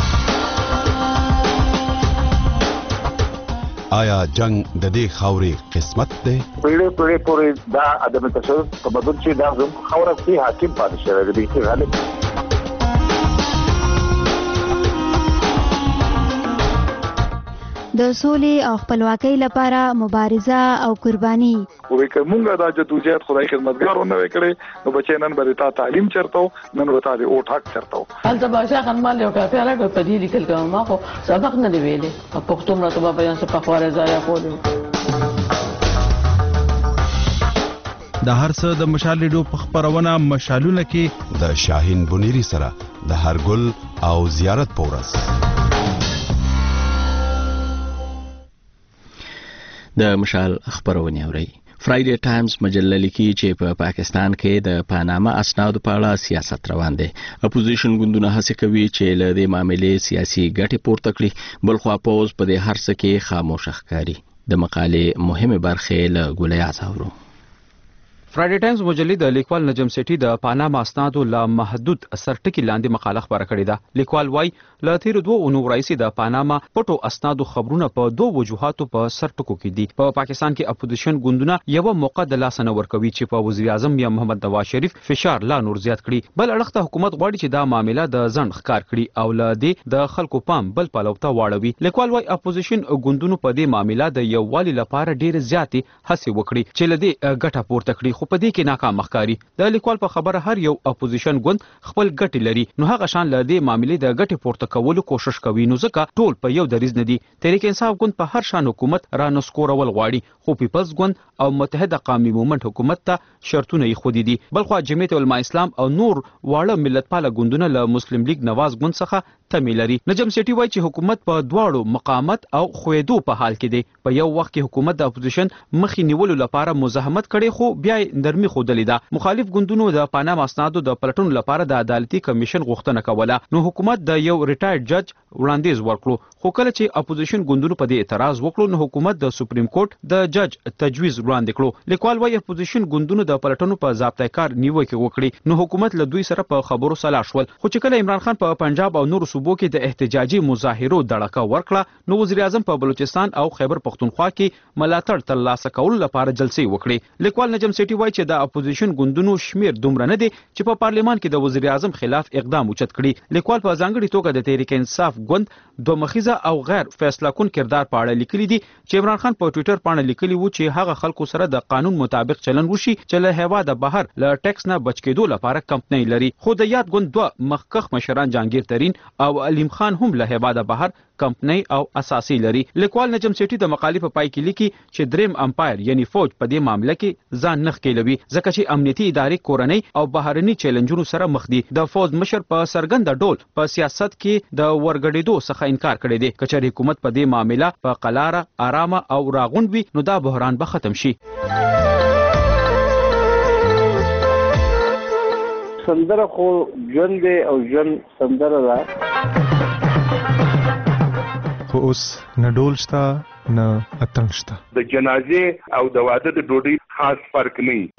آیا جنگ د دې خاورې قسمت دی؟ پیړۍ پورې دا عدم تشدد تبدل چې دا زموږ خاوره کې حاکم پاتې شوی دی غالب. د سولې او خپلواکۍ لپاره مبارزه او قرباني. وې کومه دا جدوجہد خدای خدمتګارو نه وکړي نو بچی نن به تا تعلیم چرته نن به تا د او ټاک چرته هلته باشا خنمال یو کافي راغی په دې لیکل کوم ما خو سبق نه دی ویلې په پښتو مرتبه بیان څه په خواره ځای کولو. د هر څه د مشال ریډیو په خبرونه مشالونه کې د شاهین بنيري سره د هرګل او زیارت پورس د مشال خبرونه اوري. فرایډي ټایمز مجله لیکي چې په پاکستان کې د پاناما اسنادو په اړه سیاست روان دی. اپوزیشن ګوندونه هڅه کوي چې له دې معاملې سیاسي ګټې پورته کړي، بلخوا پوز په دې هر څه کې خاموش ښکاري. د مقالې مهمه برخه له ګولیاز اورو. فرایډي ټایمز مجلې د لیکوال نجم سیټي د پاناما اسنادو لا محدود سرټکی لاندې مقاله خبره کړې ده. لیکوال وایي له تیر 2 اونو راځي د پاناما پټو اسنادو خبرونه په 2 وجوهاتو په سرټکو کې دي. په پاکستان کې اپوزیشن ګوندونه یو موقع د لاس نه ورکوي چې په وزیر اعظم یا محمد نواز شریف فشار لا نور زیات کړي. بل اړخ ته حکومت غواړي چې دا معاملې د ځند ښکار کړي او له دې د خلکو پام بل پلو ته واړوي. لیکوال وایي اپوزیشن ګوندونو په دې معاملې د یووالي لپاره ډېر زیاتې هڅې وکړي چې له دې ګټه پورته کړي، خو په دې کې ناکام ښکاري. د لیکوال په خبره هر یو اپوزیشن ګوند خپل ګټې لري، نو هغه شان له دې معاملې د ګټې پورته کولو کوشش کوي، نو ځکه ټول په یو دریځ نه دي. تحریک انصاف ګوند په هر شان حکومت را نسکورول غواړي، خو پیپلز ګوند او متحده قومي مومنت حکومت ته شرطونه یې خودي دي. بلخوا جمعیت علماء اسلام او نور واړه ملتپاله ګوندونه له مسلم لیگ نواز ګوند څخه تمې لري. نجم سیټي وایي چې حکومت په دواړو مقاومت او خویدو په حال کې دی. په یو وخت کې حکومت د اپوزیشن مخې نیولو لپاره مزاحمت کړي، خو بیا یې نرمي ښودلې ده. مخالف ګوندونو د پاناما اسنادو د پلټنو لپاره د عدالتي کمیشن غوښتنه کوله، نو حکومت د یو ریټایرډ جج وړاندیز ورکړو، خو کله چې اپوزیشن ګوندونو په دې اعتراض وکړو، نو حکومت د سپریم کورټ د جج تجویز وړاندې کړو. لیکوال وایي اپوزیشن ګوندونو د پلټنو په ضابطه کار نیوکه وکړي، نو حکومت له دوی سره په خبرو سلا شول. خو چې کله عمران خان په پنجاب او نورو صوبو کې د احتجاجي مظاهرو دړکه ورکړه، نو وزیر اعظم په بلوچستان او خیبر پختونخوا کې ملاتړ ترلاسه کولو لپاره جلسې وکړي. لیکوال نجم سیټي وایي چې د اپوزیشن ګوندونو شمیر دومره نه دی چې په پارلیمان کې د وزیر اعظم خلاف اقدام اوچت کړي. لیکوال په ځانګړي توګه د تحریک انصاف ګوند دوه مخیزه او غیر فیصله کون کردار په اړه لیکلي دي چې عمران خان په ټوئیټر باندې لیکلي وو چې هغه خلکو سره د قانون مطابق چلن وشي چې له هیواده بهر له ټیکس نه بچ کېدو لپاره کمپنۍ لري. خو د یاد ګوند دوه مخکښ مشران جهانگیر ترین او علیم خان هم له هیواده بهر کمپنۍ او اساسي لري. لیکوال نجم سیټي د مقالې په پای کې لیکي چې دریم امپایر یعنی فوج په دې معاملې کې ځان نه ښکېلوي، ځکه چې امنیتي ادارې کورنۍ او بهرني چیلنجونو سره مخ دي. د فوج مشر په سرګند ډول په سیاست کې د ورګډېدو څخه انکار کړی دی. کچېرې حکومت په دې معاملې په قلاره، آرامه او راغونډ وي، نو دا بحران به ختم شي. سندره خو ژوند دی او ژوند سندره ده، خو اوس نه ډول شته نه اتڼ شته. د جنازې او د واده د ډوډۍ خاص فرق نه وي.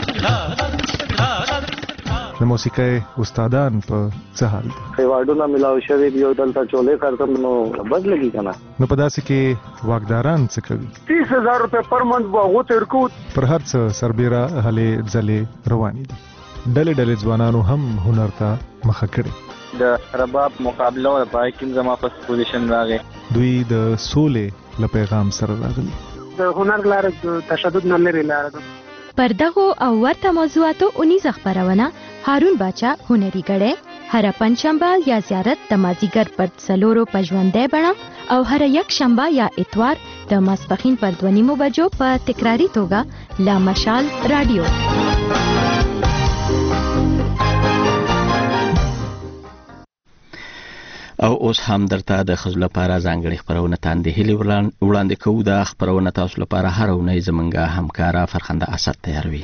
د موسیقۍ استادان په څه حال دي؟ ایوارډونه ملاو شوي دي، یو دلته چولې کارتم نو بد لګي که نه. نو په داسې کې واکداران څه کوي؟ 30,000 روپۍ پر منټ به هغو ته ورکوو. پر هر څه سربیره هلې ځلې روانې دي. ډلې ډلې ځوانانو هم هنر ته مخه کړې. د رباب مقابله وه، پای کې زما په پوزیشن راغی. دوی د سولې له پیغام سره راغلي. د هنر لاره د تشدد نه لرې لاره ده. پر دغو او ورته موضوعاتو اونیزه خپرونه هارون باچا هنري ګړی هر پنځشنبه یا زیارت د مازیګر پر 4 په ژوندۍ بڼه او هر یک شنبه یا اتوار د ماسپښین پر 2:30 بجو په تکراری توګه لا مشال رادیو. او اوس هم درته د ښځو لپاره ځانګړې خپرونه تاندې هیلې وړاندې کوو. دا خپرونه تاسو لپاره هر اونۍ زموږ همکاره فرخنده اسد تیاروي.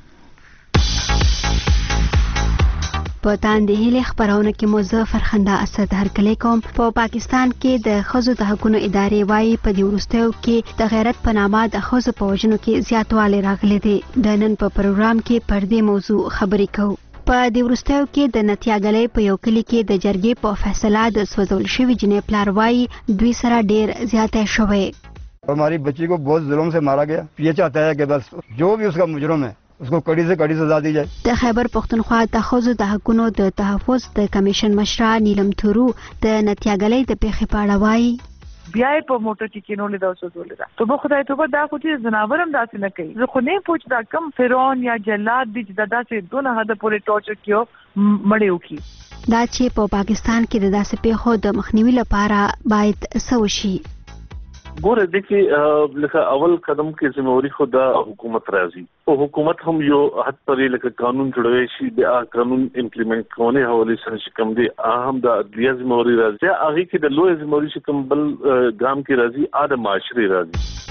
په تاندې هیلې خپرونه کې مو زه فرخنده اسد هرکلی کوم. په پاکستان کې د ښځو د حقونو ادارې وایي په دې وروستیو کې د غیرت په نامه د ښځو په وژنو کې زیاتوالی راغلی دی. د نن په پروګرام کې پر دې موضوع خبرې کوو. په دې وروستیو کې د نتیاګلۍ په یو کلي کې د جرګې په فیصله د سوځول شوي جنې پلار وایي دوی سره ډیر زیاتی شوی. हमारी बच्ची को बहुत जुल्म से मारा गया. ये चाहता है कि बस जो भी उसका मुजरम है उसको कड़ी से कड़ी सजा दी जाए. د خیبر پختونخوا د ښځو د حقونو د تحفظ د کمیشن مشره نیلم تورو د نتیاګلۍ د پیښې په اړه وایي بیا په موټر کې کینولې دا وسولې دا ته به خدای ته دا خو چې زناور هم داسې نه کوي. زه خو نه پوښ دا کم فرعون یا جلاد دي چې داسې دونه حد پورې ټورچر کیو مړې وکي. دا چې په پاکستان کې د داسې پیښو د مخنیوي لپاره باید څه وشي. ګوره دغه لکه اول قدم کې ذمہواری خو د حکومت راځي او حکومت هم یو حد پرې لکه قانون جوړوي شي د قانون امپلیمنٹ کونه حواله سره شکم دي اهم د عدلیه ذمہواری راځي هغه کې د لوی ذمہواری شکم بل ګام کې راځي ادم معاشري راځي.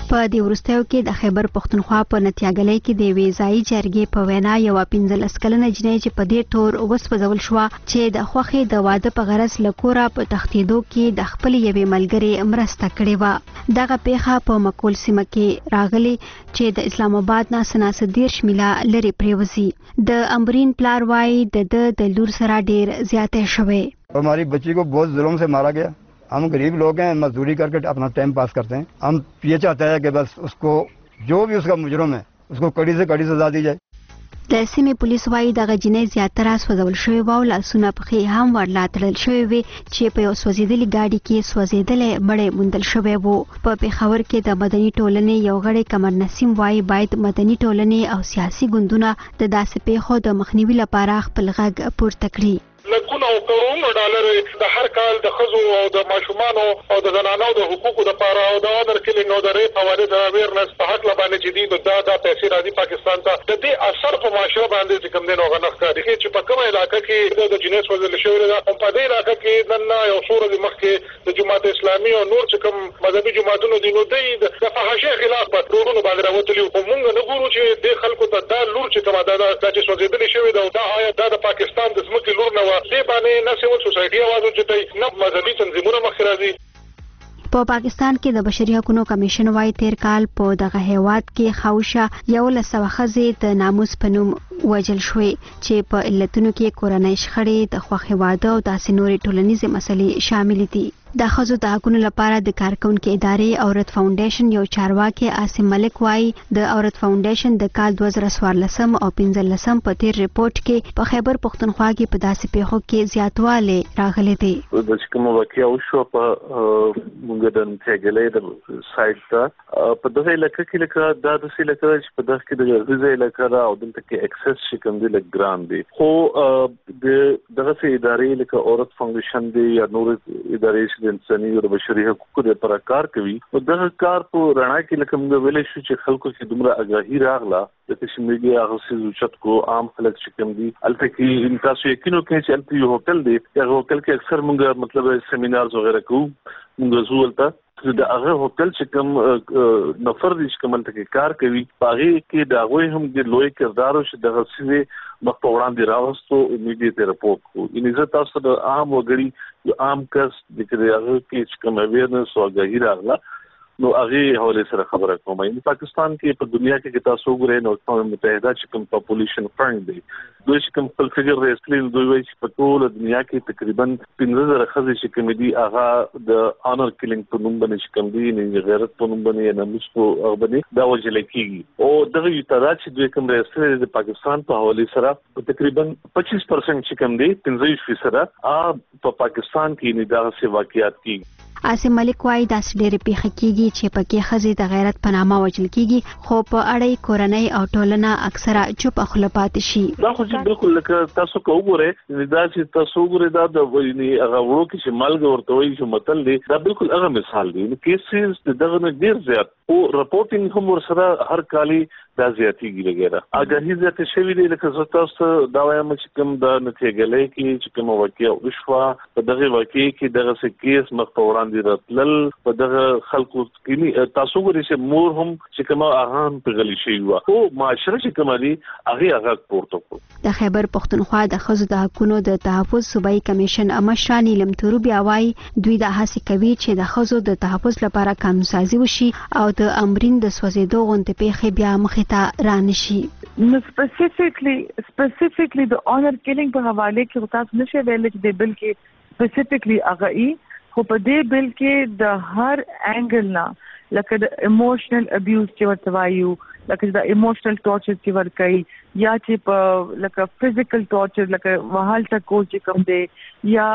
په دې وروستیو کې د خیبر پښتونخوا په نتیاګلۍ کې د ویزایي جرګې په وینا یو 15 کلنه جنۍ چې په دې تور وسپځول شو چې د خوخي د واده په غرض لکورا په تختیدو کې د خپل یوې ملګری مرسته کړې و. دغه پیښه په مکول سیمه کې راغلي چې د اسلام آباد نه سناسدیر شمیلا لري پریوزي. د امبرین پلار وای د لور سره ډیر زیاتې شوه. हमारी बच्ची को बहुत जुल्म से मारा गया. हम गरीब लोग हैं, मजदूरी करके अपना टाइम पास करते हैं. हम ये चाहते हैं कि बस उसको जो भी उसका मुजरम है उसको कड़ी से कड़ी सजा दी जाए. د سیمې پولیس وایي دغه جنۍ زیاتره سوځول شوې وه او لاسونه پښې هم ورلا تړل شوې وې چې په یو سوځېدلې ګاډي کې سوځېدلې مړی موندل شوی و. په پېښور کې د مدني ټولنې یو غړی قمر نسیم وایي باید مدني ټولنې او سیاسي ګوندونه د داسې پیښو د مخنیوي لپاره خپل غږ پورته کړي. لکونه او کروڑونه ډالر د هر کال د ښځو او د ماشومانو او د زنانو د حقوقو لپاره او د اونر کلینګ او د ریپ حواله د اویرنس په حق باندې چې دي دا پیسې راځي پاکستان ته. د دې اثر په معاشره باندې چې کوم دین او غنښت کوي چې په کومه علاقه کې د جنیس وزل شوی دا په دې علاقه کې نن یو صورت مخکې د جماعت اسلامي او نور چې کوم مذهبي جماعتونو دي نو د فحاشۍ خلاف په ټولونو باندې راوتلي او موږ نه ګورو چې د خلکو ته دا لور چې کومه دا چې سوځېدلې شوی دا آیا د پاکستان د ځمکې لور نه و دې باندې نه سیول سوسایټي आवाज اوچتای نه مذهبي تنظیمونه مخ راځي. په پاکستان کې د بشري حقوقو کمیشن وايي تیر کال په دغه هیواد کې خوشه 1100 ښځې د ناموس په نوم وژل شوې چې په علتونو کې کورنۍ شخړې د خوښۍ واده او داسې نورې ټولنیزې مسلې شامل دي. د ښځو د حقوقو لپاره د کارکونکو ادارې عورت فاونډیشن یو چارواکي عاصم ملک وايي د عورت فاونډیشن د کال 2014 او 15 په تیر ریپورت کې په خیبر پښتونخوا کې په داسې پیښو کې زیاتوالی راغلی دی. د کوم واقعیا وشو په موږ د تګلې د سایت ته په دغه علاقې کې لکه دا د سیلکه چې په دغه کې د غزې علاقې او دلته کې اکسس شکم دی لګ ګران دی خو دغه سي ادارې لکه عورت فاونډیشن دی یا نور ادارې د انساني او بشري حقوقو لپاره کار کوي او دغه کار په رڼا کې لکه موږ ویلې شو چې خلکو کې دومره آگاهي راغله د سوشل میډیا هغه سوچت کو عام خلک چې کوم دي البته کې تاسو یقینو کې چې البته یو هوټل دی هغه هوټل کې اکثر موږ مطلب سیمینارز وغیرہ کوو موږ زولته د هغه هوټل چې کوم نفر دي چې کوم ته کار کوي هغه کې دا غوي هم د لوی کردار او د غسیزه مخ په وړاندې راوستو امیډیټ رپورټ کو ان عزت تاسو د عام وګړي یو عام کس د هغه کې چې کوم اویرنس او غیر راغله نو هغه حواله سره خبره کوم. ان پاکستان کې په دنیا کې تاسو وګورئ نو اقوام متحده چې کوم پاپولیشن فرند دی دوی چې کوم خپل فګر ریسکلین دوی وایي چې په ټول دنیا کې تقریبا 15,000 ښځې چې کوم دي هغه د آنر کلینګ په نوم باندې چې کوم دي نه غیرت په نوم باندې نه مسو هغه باندې دا وجل کیږي او دغه یو تعداد چې دوی کوم ریسکلین د پاکستان په حواله سره تقریبا 25% چې کوم دي 15% په پاکستان کې نه دا څه واقعیت کیږي. عاصم ملک وايي داسې ډېرې پیښې کیږي چې پکې ښځې د غیرت په نامه وژل کیږي خو په اړه کورنۍ او ټولنه اکثره چوپ خوله پاتې شي. دا خو بالکل لکه تاسو کو وګورئ دا چې تاسو وګورئ دا د ویني هغه ورو کې چې مالګ ورته وایي چې متل دی دا بالکل هغه مثال دی کیسز دغه نه ډیر زیات او رپورټینګ هم ورسره هر کالي دا زیاتیږي لګیرا اګه زیات شوی دی لکه زه تاسو دا وایم چې کوم د نتیګلې کې چې کوم واقعیا وشوه په دغه واقعي کې دغه څه کیس مخ په وړاندې راتلل په دغه خلکو کې تاسو ګورئ چې مور هم چې کوم اهان په غلي شي و او معاشره چې کوم دي هغه پورته کو. د خیبر پښتونخوا د ښځو د حقوقو د تحفظ صوبایي کمیشن امشرانی لمتورو بیا وايي دوی د هڅې کوي چې د ښځو د تحفظ لپاره قانونسازي وشي او د امرین د سوځېدو غونډې پیښې بیا مخې ته رانشي. نو سپیسیفیکلی د آنر کیلینګ په حواله کې تاسو نشئ ویل چې د بل کې سپیسیفیکلی هغه خو په دې بل کې د هر انګل نه لکه د ایموشنل ابیوز چې ورته وایو لکه د ایموشنل ټارچر چې ورکوي یا چې په لکه فزیکل ټارچر لکه وهال ټکول چې کوم دی یا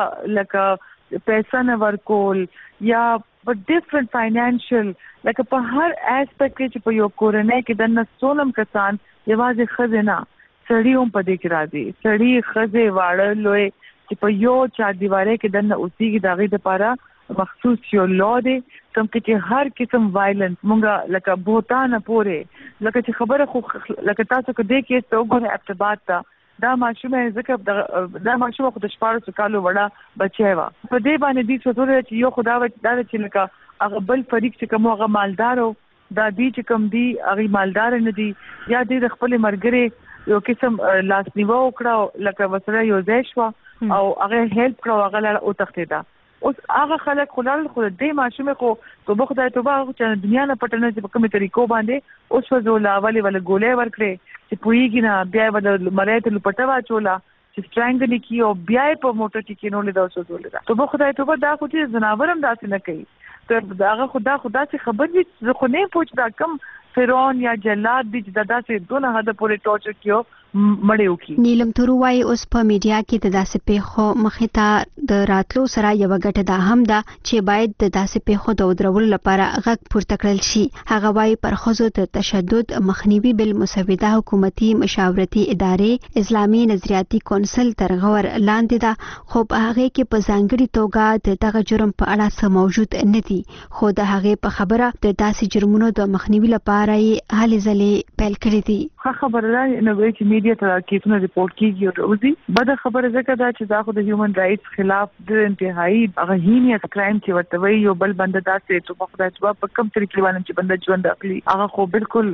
لکه پیسې نه ورکول یا په ډیفرنٹ فاینانشل لکه په هر اسپیکټ کې چې په یو کورنۍ کې د نسونم کسان یوازې خزینه سړی هم په دې کې راځي سړی خزه واړه لوی چې په یو چا دیواره کې دنه اوسېږي دغه لپاره مخصوص یو لا دی کوم چې هر قسم وایلنس مونږه لکه بوتانه پورې لکه چې خبره خو لکه تاسو کو دې کې تو غوړ ارتباط تا دا ماشومه ځکه دا ماشومه خو د شپارو کالو وړه بچي وا په دې باندې دې څه چې یو خدا و چې لکه هغه بل فریق چې کوم هغه مالدارو دا دی چې کوم دی هغه مالدار نه دي یا د خپل مرګره یو قسم لاس نیو وکړه لکه وسره یو ځای شو او هغه هیلپ کړو هغه لا او تختیدا اوس هغه خلک خلل خو دې ماشومه خو توبه خدای توبه چې دنیا نه پټنه چې په کومه طریقو باندې اوس وزولا والی ول ګولې ورکړي چې پویږي نه بیا ول مړې ته لپټوا چولا چې سټرانګل کی او بیا په موټر کې کینول دا اوس وزولا توبه خدای توبه دا خو چې زناورم داسې نه کوي ته هغه خدا چې خبر دي خو نه پوښ دا کم فرعون یا جلاد دي چې دا څه دونه حد پورې ټورچر کیو مړیو کی نیلم تروای اوس په میډیا کې د داسې پیښو مخې ته د راتلو سره یو غټه ده هم ده چې باید د داسې پیښو د ودرولو لپاره غږ پورته کړل شي. هغه وايي پر ښځو د تشدد مخنیوي بل مسوده حکومتي مشاورتي ادارې اسلامي نظریاتي کونسل تر غور لاندې ده خو په هغه کې په ځانګړي توګه د دغه جرم په اړه څه موجود نه دي خو د هغه په خبره د داسې جرمونو د مخنیوي لپاره یې هلې ځلې پیل کړې دي. خبره ده نو چې میډیا ته کیسونه ریپورت کیږي او روزي بده خبره ځکه دا چې دا خو د هیومن رائټس خلاف د انتهایی هغه هینیس کرایم چې ورته وي یو بل بنده داسې ته په خدای جواب په کوم طریقې باندې چې بنده ژوند اخلي هغه خو بالکل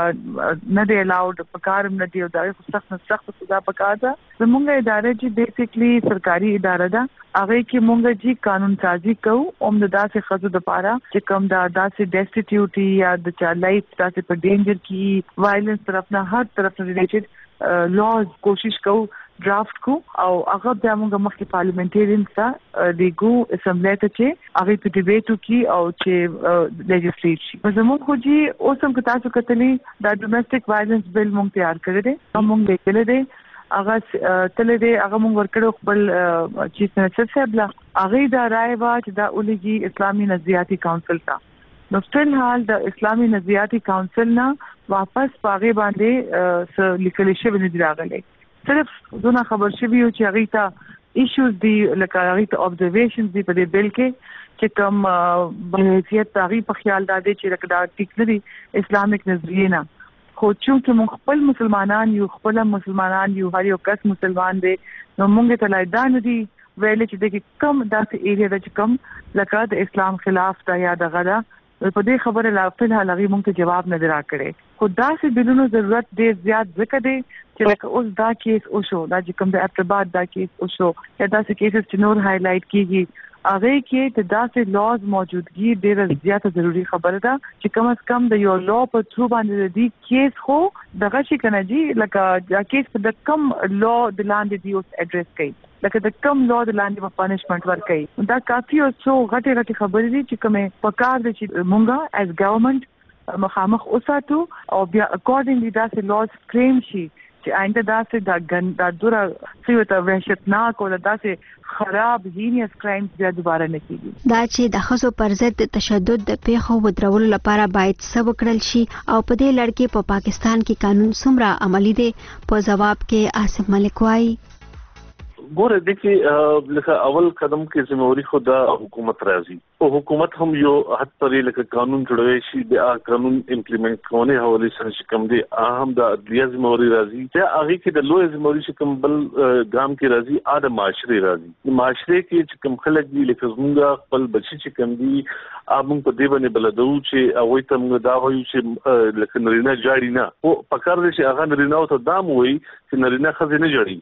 لکه نه دی الاود په کارم نه دی او دا سخت سزا پکار ده. زموږ اداره چې بیسیکلی سرکاري اداره ده هغه کې مونږ جی قانون سازي کوو اوم د داسې خزو د پاره چې کوم دا داسې ډیسټیټیوټي یا د چا لایف داسې په ډینجر کې وایلنس طرف نه هر طرف نه ریلیټډ لاز کوشش کوو ډرافټ کو او هغه بیا موږ مخکې پارلیمنټریان ته دیګو اسمبلی ته چې هغه په ډیبیټو کې او چې لیجسلیټ شي. زموږ خو جی اوسم که تاسو کتلې دا ډومېسټک وایلنس بل موږ تیار کړی دی موږ لیکل دي هغه تل دې هغه موږ ورکړو خپل چیف منسټر صاحب لا هغه دا رائے وا چې دا ولګي اسلامي نظریاتي کونسل ته نو فل حال د اسلامي نظریاتي کونسل نه واپس پاغه باندې لیکل شوی نه دی راغلی صرف دونه خبر شوی او چې هغه ته ایشوز دی لکه هغه ته ابزرویشنز دی په دې بل کې چې کوم بنیادیت تاریخ په خیال دادې چې لکه دا ټیک نه دی اسلامیک نظریه نه خو چې موږ خپل مسلمانان یو هر یو کس مسلمان دی نو موږ ته لای دا نه دی ویل چې د کوم داسې ایریا د کوم لکه د اسلام خلاف دا یا دغه دا په دې خبره لا فل حال هغه موږ ته جواب نه راکړي خو داسې بلونو ضرورت ډېر زیات ځکه دی چې لکه اوس دا کیس او شو دا چې کوم د ارتباط دا کیس او شو یا داسې کیسز چې نور هایلایټ کیږي هغه کې د داسې لاز موجودګي ډېر زیاته ضروری خبره ده چې کم از کم د یو لا په تھرو باندې دی کیس خو دغه شي کنه جی لکه دا کیس په د کم لا د لاندې دی اوس اډریس کوي لکه د کم لا د لاندې په پنیشمنت ورکړي دا کافي او څو غټي خبرې دي چې کومه پکار دي چې مونږه ایز ګورنمنت مخامخ اوساتو او بیا اکورډینګلی دا سه لاز فریم شي چې آینده داسې دا دوره څه ته وحشتناک او داسې خراب هینیس کرایم بیا دوباره نه کیږي. دا چې د ښځو پر ضد تشدد د پیښو ودرولو لپاره باید څه وکړل شي او په دې لړ کې په پاکستان کې قانون څومره عملی دی په جواب کې آصف ملک وايي ګوره د کې لکه اول قدم کې ذمہواری خو د حکومت راځي او حکومت هم یو حد پرې لکه قانون جوړوي شي د قانون امپلیمنٹ کونه حواله سره چې کوم دي اهم د عدلیه ذمہواری راځي چې هغه کې د لوی ذمہواری چې کوم بل ګام کې راځي د معاشري راځي معاشري کې چې کوم خلک دي لکه زموږ خپل بچي چې کوم دي موږ په دې باندې بلدو چې هغه ته موږ دا وایو چې لکه نرینه جاړي نه او پکار دي چې هغه نرینه او ته دام وایي چې نرینه خزینه جاړي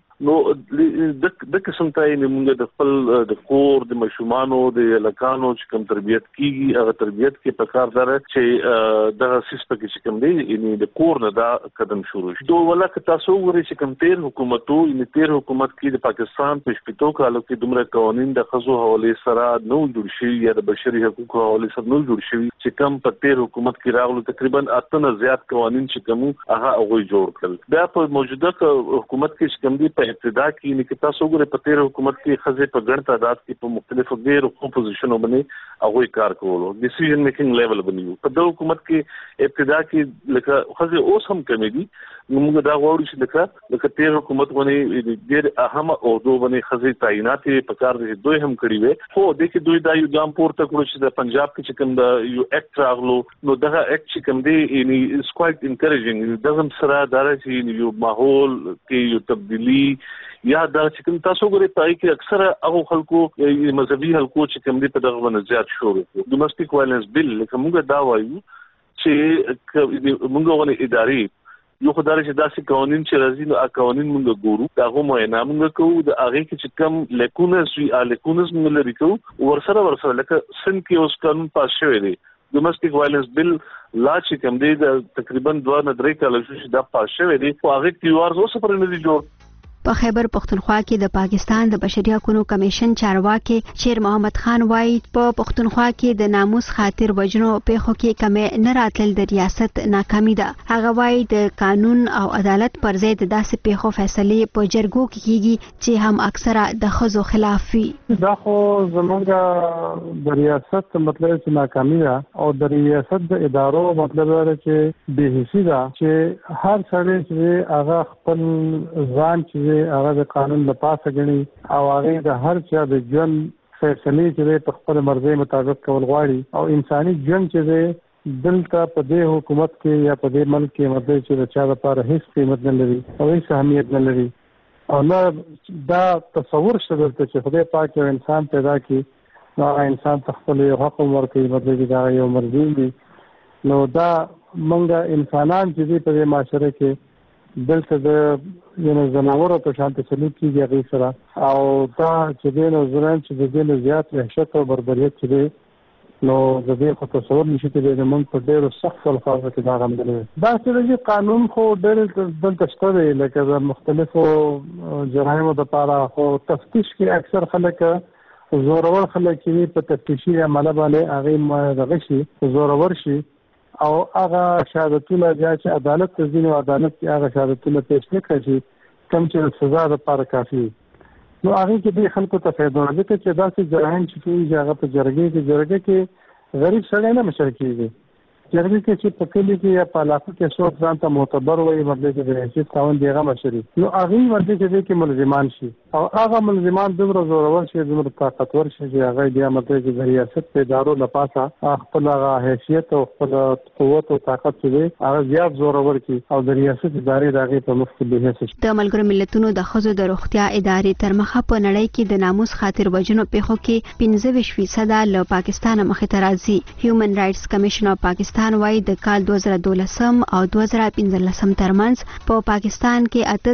نو د قسم ته موږ د خپل د کور د مشومانو د لکانو چې کوم تربيت کیږي هغه تربيت کې پکار دار چې د سیستم کې چې کوم دی یعنی د کور نه دا قدم شروع شي دوه ولکه تاسو ورې چې کوم تیر حکومتو یعنی تیر حکومت کې د پاکستان په شپږو کالو کې دومره قوانين د خزو حواله سره نو جوړ شي یا د بشري حقوقو حواله سره نو جوړ شي چې کوم په تیر حکومت کې راغلو تقریبا 8 زیات قوانين چې کوم هغه جوړ کړل بیا په موجوده حکومت کې چې کوم دی په ابتدا کې یعنی کې تاسو ورې په تیر حکومت کې خزه په ګڼ تعداد کې په مختلفو غیر اپوزیشنو باندې هغه کار کولو ډیسیژن میکینګ لیول باندې په د حکومت کې ابتدا کې لکه خزه اوس هم کمی دي موږ دا غواړو چې لکه تیر حکومت باندې ډېر اهم عہدو باندې خزه تعینات په کار دي دوی هم کړی وي خو د کې دوی دا یو ګام پورته کړو چې د پنجاب کې چې کوم د یو اکټ راغلو نو دغه اکټ چې کوم دی یعنی از کوایټ انکریجینګ دغه سره درته یو ماحول کې یو تبدیلی یا دا چې کوم تاسو غوړي پای کې اکثره هغه خلکو مذهبي خلکو چې کوم دي په دغه باندې زیات شروع ډومېسټک وایلنس بل لکه موږ دا وایو چې موږ غوښنه اداري یو خدای چې داسې قوانين چې راځي نو قوانين موږ ګورو دا هم نه موږ کوو د هغه کې چې کم لیکونه سوي لیکونه موږ لري کوو ورسره لکه سن کې اوس قانون پاس شوی دی ډومېسټک وایلنس بل لا چې کم دی د تقریبا 2 نه 3 کال چې دا پاس شوی دی او هغه کیوار اوس پر نه دی جوړ په خیبر پختونخوا کې د پاکستان د بشري حقوقو کمیشن چارواکي شیر محمد خان وایي په پختونخوا کې د ناموس خاطر وجنو پیښو کې کمې نه راتل د ریاست ناکامي ده. هغه وایي د قانون او عدالت پر ضد داسې پیښو فیصلې په جرګو کې کیږي چې هم اکثره د ښځو خلاف وي. دا خو زموږ د ریاست مطلب چې ناکامي ده او د ریاست د ادارو مطلب دا چې بې حسي ده چې هر څړې چې هغه خپل ځان چې هغه د قانون د پاسه غني او هغه د هر چا د ژوند فیصلې چې په خپل مرزي مطابق کول غواړي او انساني ژوند چې دلته په دې حکومت کې یا په دې ملک کې مطلب چې د چا لپاره هیڅ قیمت نه لري او هیڅ اهمیت نه لري او نه دا تصور شته چې خدای پاک یو انسان پیدا کړي نو انسان خپل حق ورکړي مطلب دا یو مرزي دی نو دا موږ انسانان چې په دې معاشره کې دلته د یو زناورو په شان ته سلوک کیږي هغه سره او دا چې د نوزران چې د دې زیات وحشت او بربریت چې نو د دې په تصور نشي ته د موږ په ډېر سخت الفاظ کې دا غندل دا چې قانون خو ډېر دلته شته دی لکه د مختلفو جرایمو لپاره خو تفتیش کې اکثر خلک زورور خلک چې په تفتیشي عمله باندې هغه دغشي زورور شي او هغه شهادتونه چې عدالت ته ځینو عدالت کې هغه شهادتونه پیش نکړي چې کوم چې سزا لپاره کافي نو هغه کې د خلکو ته فائدہ ورکړي چې داسې جرایم چې هغه په جرګه کې غریب سړی نه مشارکېږي جرګه کې چې په کلی کې یا په علاقه کې څوک ځان ته معتبر وي مطلب چې د حیثیت خاوند دی هغه مشري نو هغه مطلب چې ملزمان شي او هغه ملزمان دومره زورور شي دومره طاقتور شي چې هغه بیا مطلب چې د ریاست په ادارو لپاسه خپل هغه حیثیت او خپل قوت او طاقت چې هغه زیات زورور کی او د ریاست ادارې دغه په مخ کې به هڅه د ملګرو ملتونو د ښځو د روغتیا ادارې تر مخه په نړۍ کې د ناموس خاطر وجنو پیښو کې 25% له پاکستان مخې ته راځي. هیومن رائټس کمیشن اف پاکستان وایي د کال 2012 او 2015 ترمنځ په پاکستان کې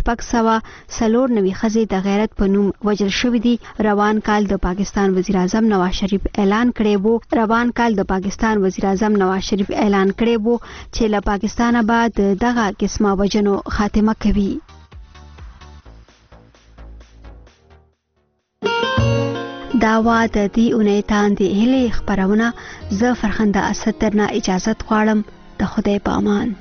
8694 ښځې د غیرت په نوم وژل شوې دي. روان کال د پاکستان وزیر اعظم نواز شریف اعلان کړی وو چې له پاکستانه بعد دغه قسمه وژنو خاتمه کوي. دا وا د دې اونۍ تاندې هلي خبرونه زه فرخنده اسد درنه اجازت غواړم د خدای په امان.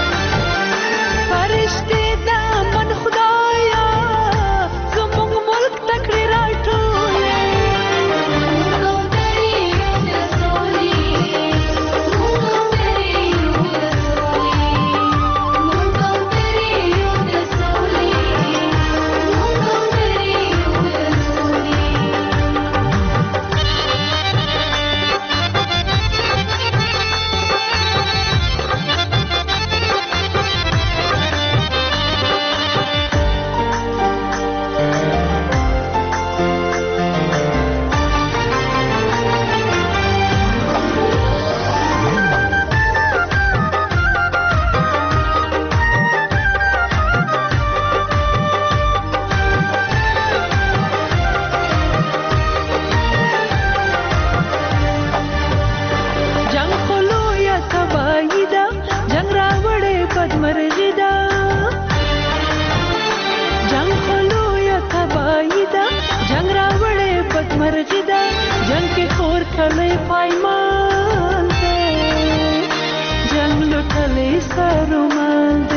فرشتي دا من خدایا زموږ ملک مرجدا جنگ کی خور کلی پایمان دے جنگ لٹلی سرومند